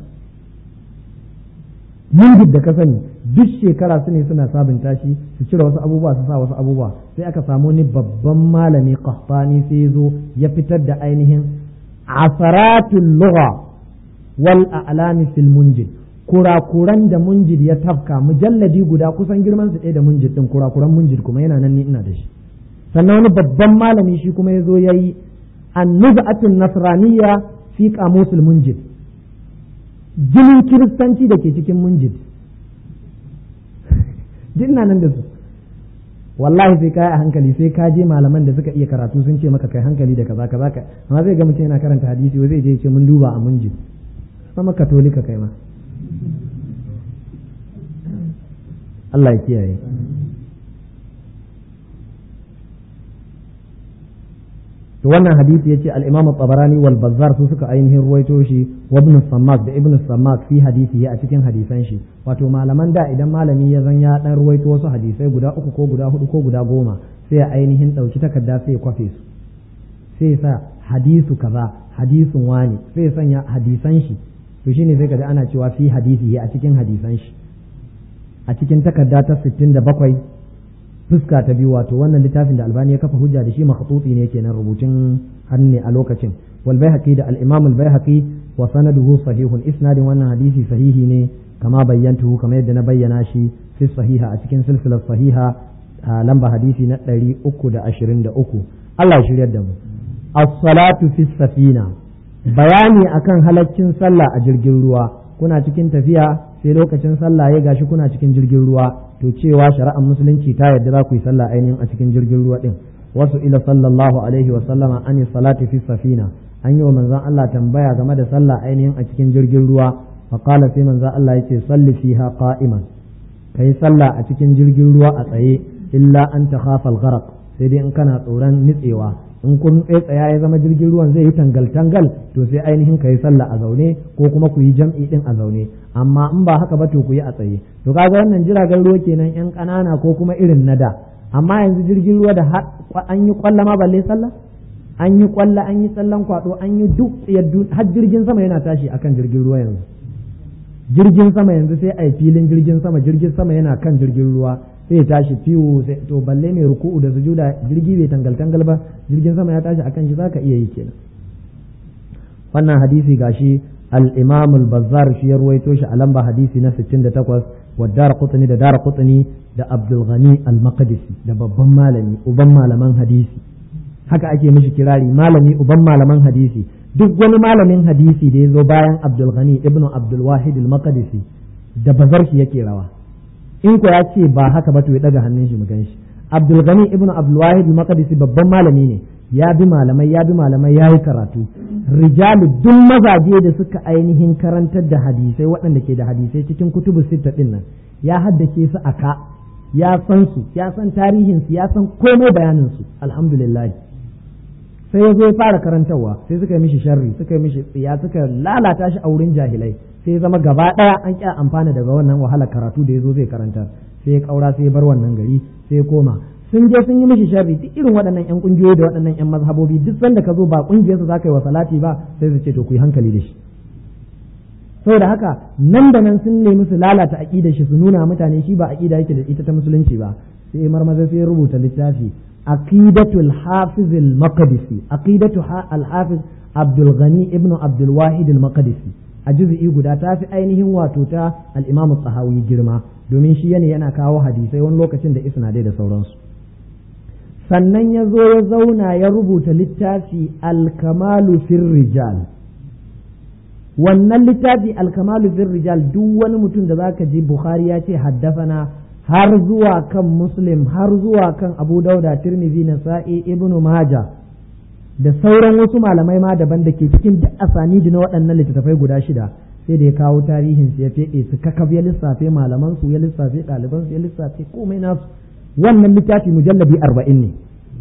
Munjid da ka sani duk shekara su ne suna sabunta shi, su cire wasu abubuwa su sa wasu abubuwa. Sai aka samu ni babban malami Qahtani sai zo ya fitar da ainihin asaratul lugha wal a'lami fil munjid, kurakuran da munjid ya tafka, mujalladi guda kusan girman su ɗaya da munjid din, kurakuran munjid kuma yana nan ni ina da shi. Sannan wani babban malami shi kuma ya zo ya yi an-nuz'atun nasraniyya fi qamusul munjid, jinin kiristanci da ke cikin munjid. Duk nan da su, wallahi sai ka yi a hankali, sai ka je malaman da suka iya karatu sun ce maka kai hankali da kaza kaza, amma zai ga mutum yana karanta hadisi wai zai je ce mun duba a munjid. Sama katolika kai ma, Allah ya kiyaye. To wannan hadisi yace al-Imam at-Tabarani wal Bazzar su suka ainihin ruwaito shi, wa Ibn Sammak da Ibn Sammak fi hadisi a cikin hadisan shi. Wato malaman da idan malami ya zan ya dan ruwaito wasu hadisai guda 3 ko guda 4 ko guda 10 sai ya ainihin dauki takarda sai ya kwafe su, sai ya sa hadisu kaza, hadisun wani, sai ya sanya hadisan shi. To shine sai kaga ana cewa fi hadisi a cikin hadisan shi, a cikin takarda ta 67 fuska ta biyu. Wato wannan littafin da Albani ya kafa hujja da shi makhtuti ne kenan, rubutun hannu a lokacin. Wal Baihaqi da al-Imam al-Baihaqi wa sanaduhu sahihun, isnadin wannan hadisi sahihi ne kama bayyantuhu, kamar yadda na bayyana shi fi sahiha a cikin silsilar sahiha lamba hadisi na 323. Allah ya shiryar da mu. As-salatu fi safina, bayani akan halaccin sallah a jirgin ruwa. Kuna cikin tafiya sai lokacin sallah ya gashi kuna cikin jirgin ruwa, to cewa shari'ar musulunci ta yarda za ku yi sallah ainihin a cikin jirgin ruwa din. Wasu ila sallallahu alaihi wa sallama an salati fi safina, an yi wa manzon Allah tambaya game da sallah ainihin a cikin jirgin ruwa. Fa qala sai manzon Allah yace salli fiha qa'iman, kai sallah a cikin jirgin ruwa a tsaye, illa an takhafa al-gharq, sai dai in kana tsoron nitsewa. In kun tsaya ya zama jirgin ruwan zai yi tangal-tangal, to sai ainihin ka yi sallah a zaune ko kuma ku yi jam'i din a zaune, amma in ba haka ba to ku yi a tsaye. To kaga wannan jiragen ruwa kenan yan ƙanana ko kuma irin na da. Amma yanzu jirgin ruwa da an yi kwalla ma balle sallah, an yi kwalla, an yi tsallan kwado, an yi duk har jirgin sama yana tashi akan jirgin ruwa yanzu. Jirgin sama yanzu sai a yi filin jirgin sama yana kan jirgin ruwa, sai ya tashi fiwo, to balle mai ruku'u da sujuda, jirgi bai tangal-tangal ba, jirgin sama ya tashi akan shi zaka iya yi kenan. Wannan hadisi gashi al-Imam al-Bazzar shi ya ruwaito shi a lamba hadisi na 68, wa Daraqutni da Daraqutni da Abdul Ghani al-Maqdisi, da babban malami uban malaman hadisi. Haka ake mishi kirari, malami uban malaman hadisi. Duk wani malamin hadisi da ya zo bayan Abdul Ghani ibnu Abdul Wahid al-Maqdisi da bazar shi yake rawa. In ko ya ce ba haka ba to ya daga hannun shi mu gan shi. Abdul Ghani ibnu Abdul Wahid al-Maqdisi babban malami ne, ya bi malamai ya yi karatu. Rijalu duk mazaje da suka ainihin karantar da hadisai, waɗanda ke da hadisai cikin kutubu sitta din nan, ya haddace su aka, ya san su, ya san tarihin su, ya san komai bayanin su, alhamdulillah. Sai ya zo ya fara karantarwa, sai suka yi mishi sharri, suka yi mishi tsiya, suka lalata shi a wurin jahilai, sai ya zama gaba ɗaya an ƙi amfana daga wannan wahala karatu da ya zo zai karantar. Sai ya ƙaura, sai ya bar wannan gari, sai ya koma. Sun je sun yi mishi sharri, duk irin waɗannan ƴan ƙungiyoyi da waɗannan ƴan mazhabobi, duk sanda ka zo ba ƙungiyarsu za ka yi wa salati ba, sai su ce to ku yi hankali da shi. Saboda haka nan da nan sun nemi su lalata aƙidar shi, su nuna mutane shi ba aƙida yake da ita ta musulunci ba. Sai marmaza sai ya rubuta littafi aqidatul hafiz al-maqdisi, aqidatu al-hafiz Abdul Ghani ibn Abdul Wahid al-Maqdisi, a juz'i guda ta fi ainihin wato ta al-Imam al-Tahawi girma, domin shi yana kawo hadisai wani lokacin da isnadai da sauransu. Sannan ya zo ya zauna ya rubuta littafi al-Kamalu fir Rijal. Wannan littafi al-Kamalu fir Rijal, duk wani mutum da zaka ji Bukhari ya ce haddafana, har zuwa kan Muslim, har zuwa kan Abu Dauda, Tirmidhi, Nasa'i, Ibn Majah da sauran wasu malamai ma daban da ke cikin duk asanidi na waɗannan littattafai guda 6, sai da ya kawo tarihin su, ya fede su kakaf, ya lissafe malaman su, ya lissafe ɗaliban su, ya lissafe komai nasu, wannan littafi mujalladi 40 ne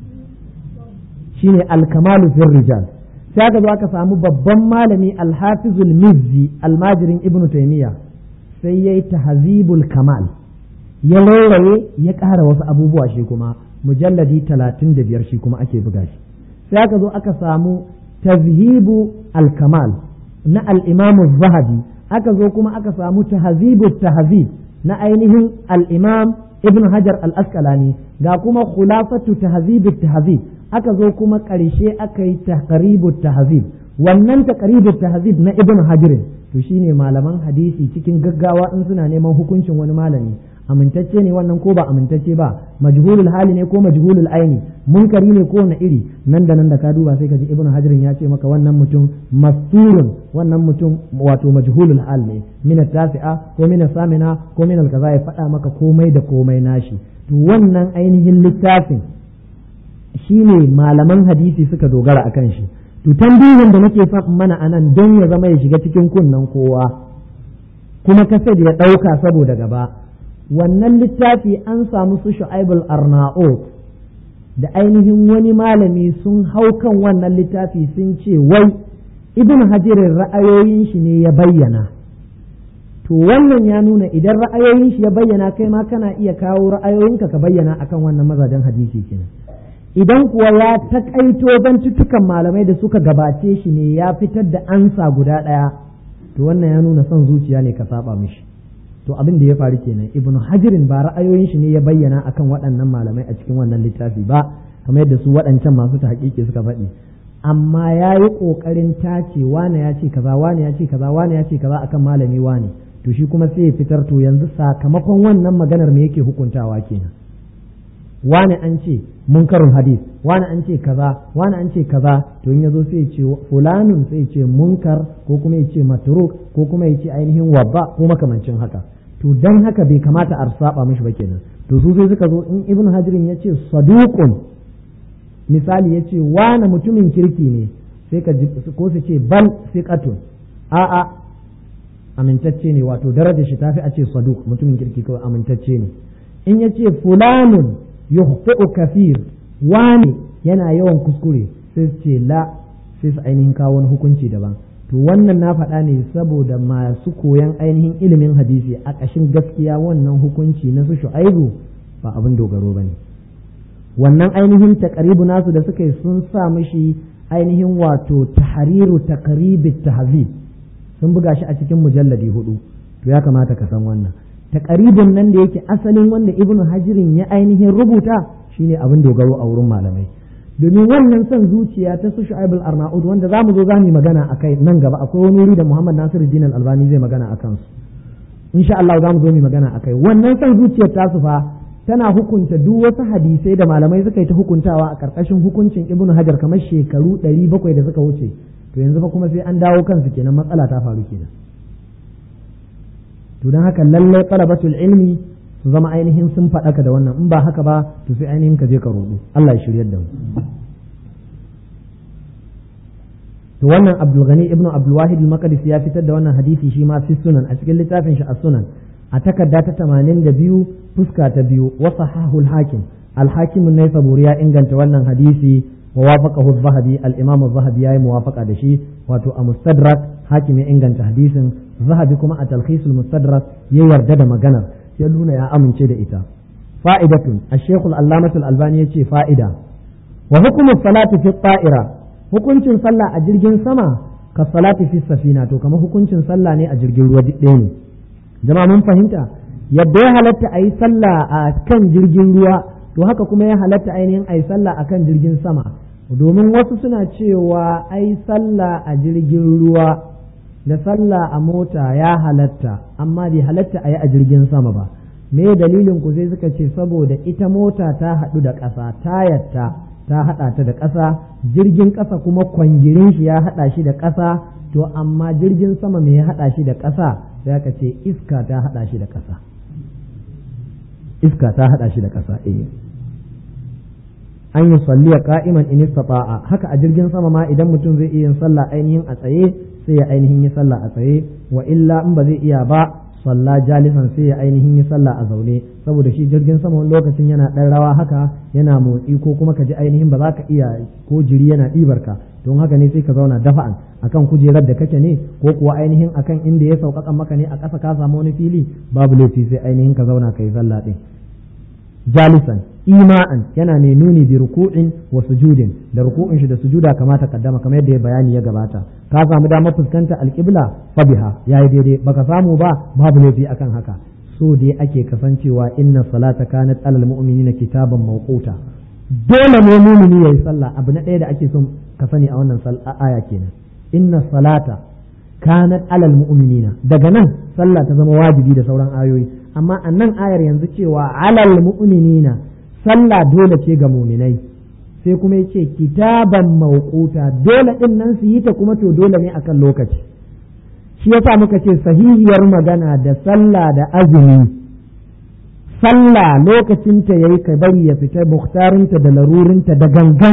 shine al-kamalu fil rijal. sai aka zo aka samu babban malami al-hafizul mizzi almajirin ibnu taymiya sai yayi tahzibul kamal ya rawaye ya ƙara wasu abubuwa shi kuma mujalladi 35 shi kuma ake buga shi. sai aka zo aka samu tazhibu al-kamal na al-imam az-zahabi, aka zo kuma aka samu tahzibu tahzib na ainihin al-imam ibn hajar al-asqalani, ga kuma khulafatu tahzibu tahzib, aka zo kuma ƙarshe aka yi taqribu tahzib. wannan taqribu tahzib na ibn hajar to shine malaman hadisi cikin gaggawa in suna neman hukuncin wani malami, amintacce ne wannan ko ba amintacce ba, majhulul hali ne ko majhulul aini, munkari ne ko na iri, nan da nan da ka duba sai ka ji ibn hajarin ya ce maka wannan mutum masturun, wannan mutum wato majhulul hal ne, min tasi'a ko min samina ko min kaza, ya faɗa maka komai da komai nashi. to wannan ainihin littafin shine malaman hadisi suka dogara akan shi. to tambayin da nake son mana anan don ya zama ya shiga cikin kunnen kowa kuma kasar ya ɗauka saboda gaba, wannan littafi an samu su Shu'aibul Arnaut da ainihin wani malami sun hau kan wannan littafi sun ce wai Ibn Hajarin ra'ayoyin shi ne ya bayyana. to wannan ya nuna idan ra'ayoyin shi ya bayyana kai ma kana iya kawo ra'ayoyinka ka bayyana akan wannan mazajen hadisi kenan. idan kuwa ya takaito zantuttukan malamai da suka gabace shi ne ya fitar da ansa guda ɗaya, to wannan ya nuna son zuciya ne ka saba mishi. to abin da ya faru kenan, ibn hajirin ba ra'ayoyin shi ne ya bayyana akan waɗannan malamai a cikin wannan littafi ba kamar yadda su waɗancan masu ta haƙiƙi suka faɗi, amma ya yi ƙoƙarin tace wane ya ce kaza, wane ya ce kaza, wane ya ce kaza akan malami wane, to shi kuma sai ya fitar to yanzu sakamakon wannan maganar me yake hukuntawa kenan. wane an ce munkarul hadis, wane an ce kaza, wane an ce kaza, to in yazo sai ya ce fulanun, sai ya ce munkar ko kuma ya ce matruk ko kuma ya ce ainihin wabba ko makamancin haka. to dan haka bai kamata a saba mishi ba kenan. to su sai suka zo in ibn hajirin ya ce saduqun, misali ya ce wane mutumin kirki ne, sai ka ko su ce bal siqatun, a'a amintacce ne, wato darajar shi tafi a ce saduq mutumin kirki kawai amintacce ne. in ya ce fulanun yukhti'u kafir, wani yana yawan kuskure, sai su ce la, sai su ainihin kawo wani hukunci daban. to wannan na faɗa ne saboda masu koyan ainihin ilimin hadisi a ƙashin gaskiya wannan hukunci na su Shu'aibu ba abin dogaro bane. wannan ainihin taqribu nasu da suka yi sun sa mishi ainihin wato tahriru taqribit tahzib, sun buga shi a cikin mujalladi 4. to ya kamata ka san wannan taqribun nan da yake asalin wanda ibnu hajirin ya ainihin rubuta shine abin dogaro a wurin malamai, domin wannan son zuciya ta su Shu'aibul Arnaud wanda zamu zo zamu magana akai nan gaba, akwai wani wuri da Muhammad Nasiruddin Al-Albani zai magana akan su insha Allah, zamu zo mu magana akai. wannan son zuciyar ta su fa tana hukunta duk wasu hadisai da malamai suka yi ta hukuntawa a karkashin hukuncin ibnu hajar kamar shekaru 700 da suka wuce, to yanzu fa kuma sai an dawo kansu kenan, matsala ta faru kenan. to don haka lallai talabatul ilmi su zama ainihin sun faɗaka da wannan, in ba haka ba to sai ainihin ka je ka roɗo. Allah ya shiryar da mu. to wannan Abdul Ghani ibn Abdul Wahid al-Maqdisi ya fitar da wannan hadisi shi ma fi sunan a cikin littafin shi as-Sunan a takarda ta 82 fuska ta 2 wa sahahu al-Hakim. al-Hakim an-Naisaburi ya inganta wannan hadisi wa wafaqahu az-Zahabi, al-Imam az-Zahabi yayi muwafaqa da shi, wato a Mustadrak Hakim ya inganta hadisin, Zahabi kuma a Talkhis al-Mustadrak ya yarda da maganar, ya nuna ya amince da ita. fa'idatun ash-Shaykh al-Allamah al-Albani yace fa'ida wa hukmu salati fi ta'ira, hukuncin sallah a jirgin sama ka salati fi safina, to kamar hukuncin sallah ne a jirgin ruwa ɗaya ne. jama'a mun fahimta yadda ya halatta a yi sallah a kan jirgin ruwa, to haka kuma ya halatta ainihin a yi sallah a kan jirgin sama, domin wasu suna cewa ai sallah a jirgin ruwa da sallah a mota ya halatta amma bai halatta a yi a jirgin sama ba. me dalilin ku sai suka ce saboda ita mota ta haɗu da ƙasa, tayarta ta haɗa ta da ƙasa, jirgin ƙasa kuma kwangirin shi ya haɗa shi da ƙasa, to amma jirgin sama me ya haɗa shi da ƙasa, sai aka ce iska ta haɗa shi da ƙasa. iska ta haɗa shi da ƙasa an yi salliya qa'iman in istata'a, haka a jirgin sama ma idan mutum zai iya yin sallah ainihin a tsaye sai ya ainihin yi sallah a tsaye, wa illa in ba zai iya ba salla jalisan sai ya ainihin yi sallah a zaune saboda shi jirgin sama wani lokacin yana ɗan rawa haka yana motsi ko kuma ka ji ainihin ba za ka iya ko jiri yana ɗibar ka don haka ne sai ka zauna dafa'an akan kujerar da kake ne ko kuwa ainihin akan inda ya sauƙaƙa maka ne a ƙasa ka samu wani fili babu laifi sai ainihin ka zauna ka yi sallah ɗin jalisan ima'an yana mai nuni bi ruku'in wa sujudin da ruku'in shi da sujuda kamata kaddama kamar yadda ya bayani ya gabata ka samu damar fuskanta alqibla fa biha yayi daidai baka samu ba babu laifi akan haka so dai ake kasancewa inna salata kanat alal mu'minina kitaban mawquta dole ne mu'mini yayi sallah abu na ɗaya da ake son ka sani a wannan aya kenan inna salata kanat alal mu'minina daga nan sallah ta zama wajibi da sauran ayoyi amma a nan ayar yanzu cewa alal mu'minina sallah dole ce ga muminai sai kuma ya ce kitaban mawquta dole din nan su yi ta kuma to dole ne akan lokaci shi yasa muka ce sahihiyar magana da sallah da azumi sallah lokacinta yayi ka bari ya fita mukhtarinta da larurinta da gangan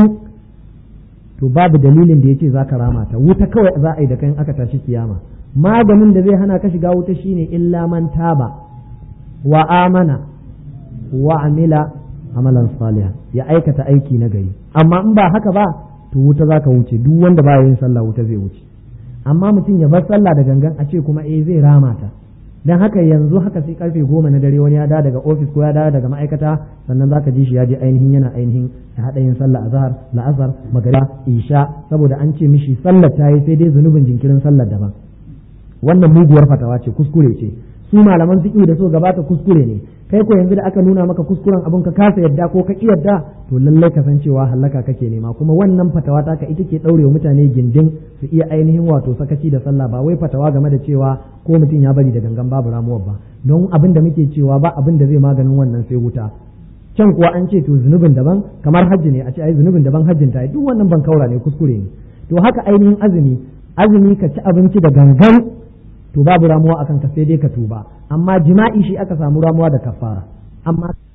to babu dalilin da yace zaka rama ta wuta kawai za a yi da kai aka tashi kiyama maganin da zai hana ka shiga wuta shine illa man taba wa amana wa amila amalan salihan ya aikata aiki na gari amma in ba haka ba to wuta zaka wuce duk wanda ba yin sallah wuta zai wuce amma mutum ya bar sallah da gangan a ce kuma zai rama ta dan haka yanzu haka sai karfe 10 na dare wani ya dawo daga office ko ya dawo daga ma'aikata sannan zaka ji shi ya je ainihin yana ainihin ya hada yin sallah azhar la'asar magriba isha saboda an ce mishi sallar ta yi sai dai zunubin jinkirin sallar daban wannan muguwar fatawa ce kuskure ce su malaman fiqh da so gabata kuskure ne kai ko yanzu da aka nuna maka kuskuren abun ka kasa yadda ko ka ki yadda to lallai ka san cewa halaka kake nema kuma wannan fatawa ta ka ita ke daurewa mutane gindin su iya ainihin wato sakaci da sallah ba wai fatawa game da cewa ko mutum ya bari da gangan babu ramuwar ba don abin da muke cewa ba abin da zai maganin wannan sai wuta can kuwa an ce to zunubin daban kamar hajji ne a ce ai zunubin daban hajjin ta duk wannan ban kaura ne kuskure ne to haka ainihin azumi ka ci abinci da gangan to babu ramuwa akan ka sai dai ka tuba amma jima'i shi aka samu ramuwa da kafara amma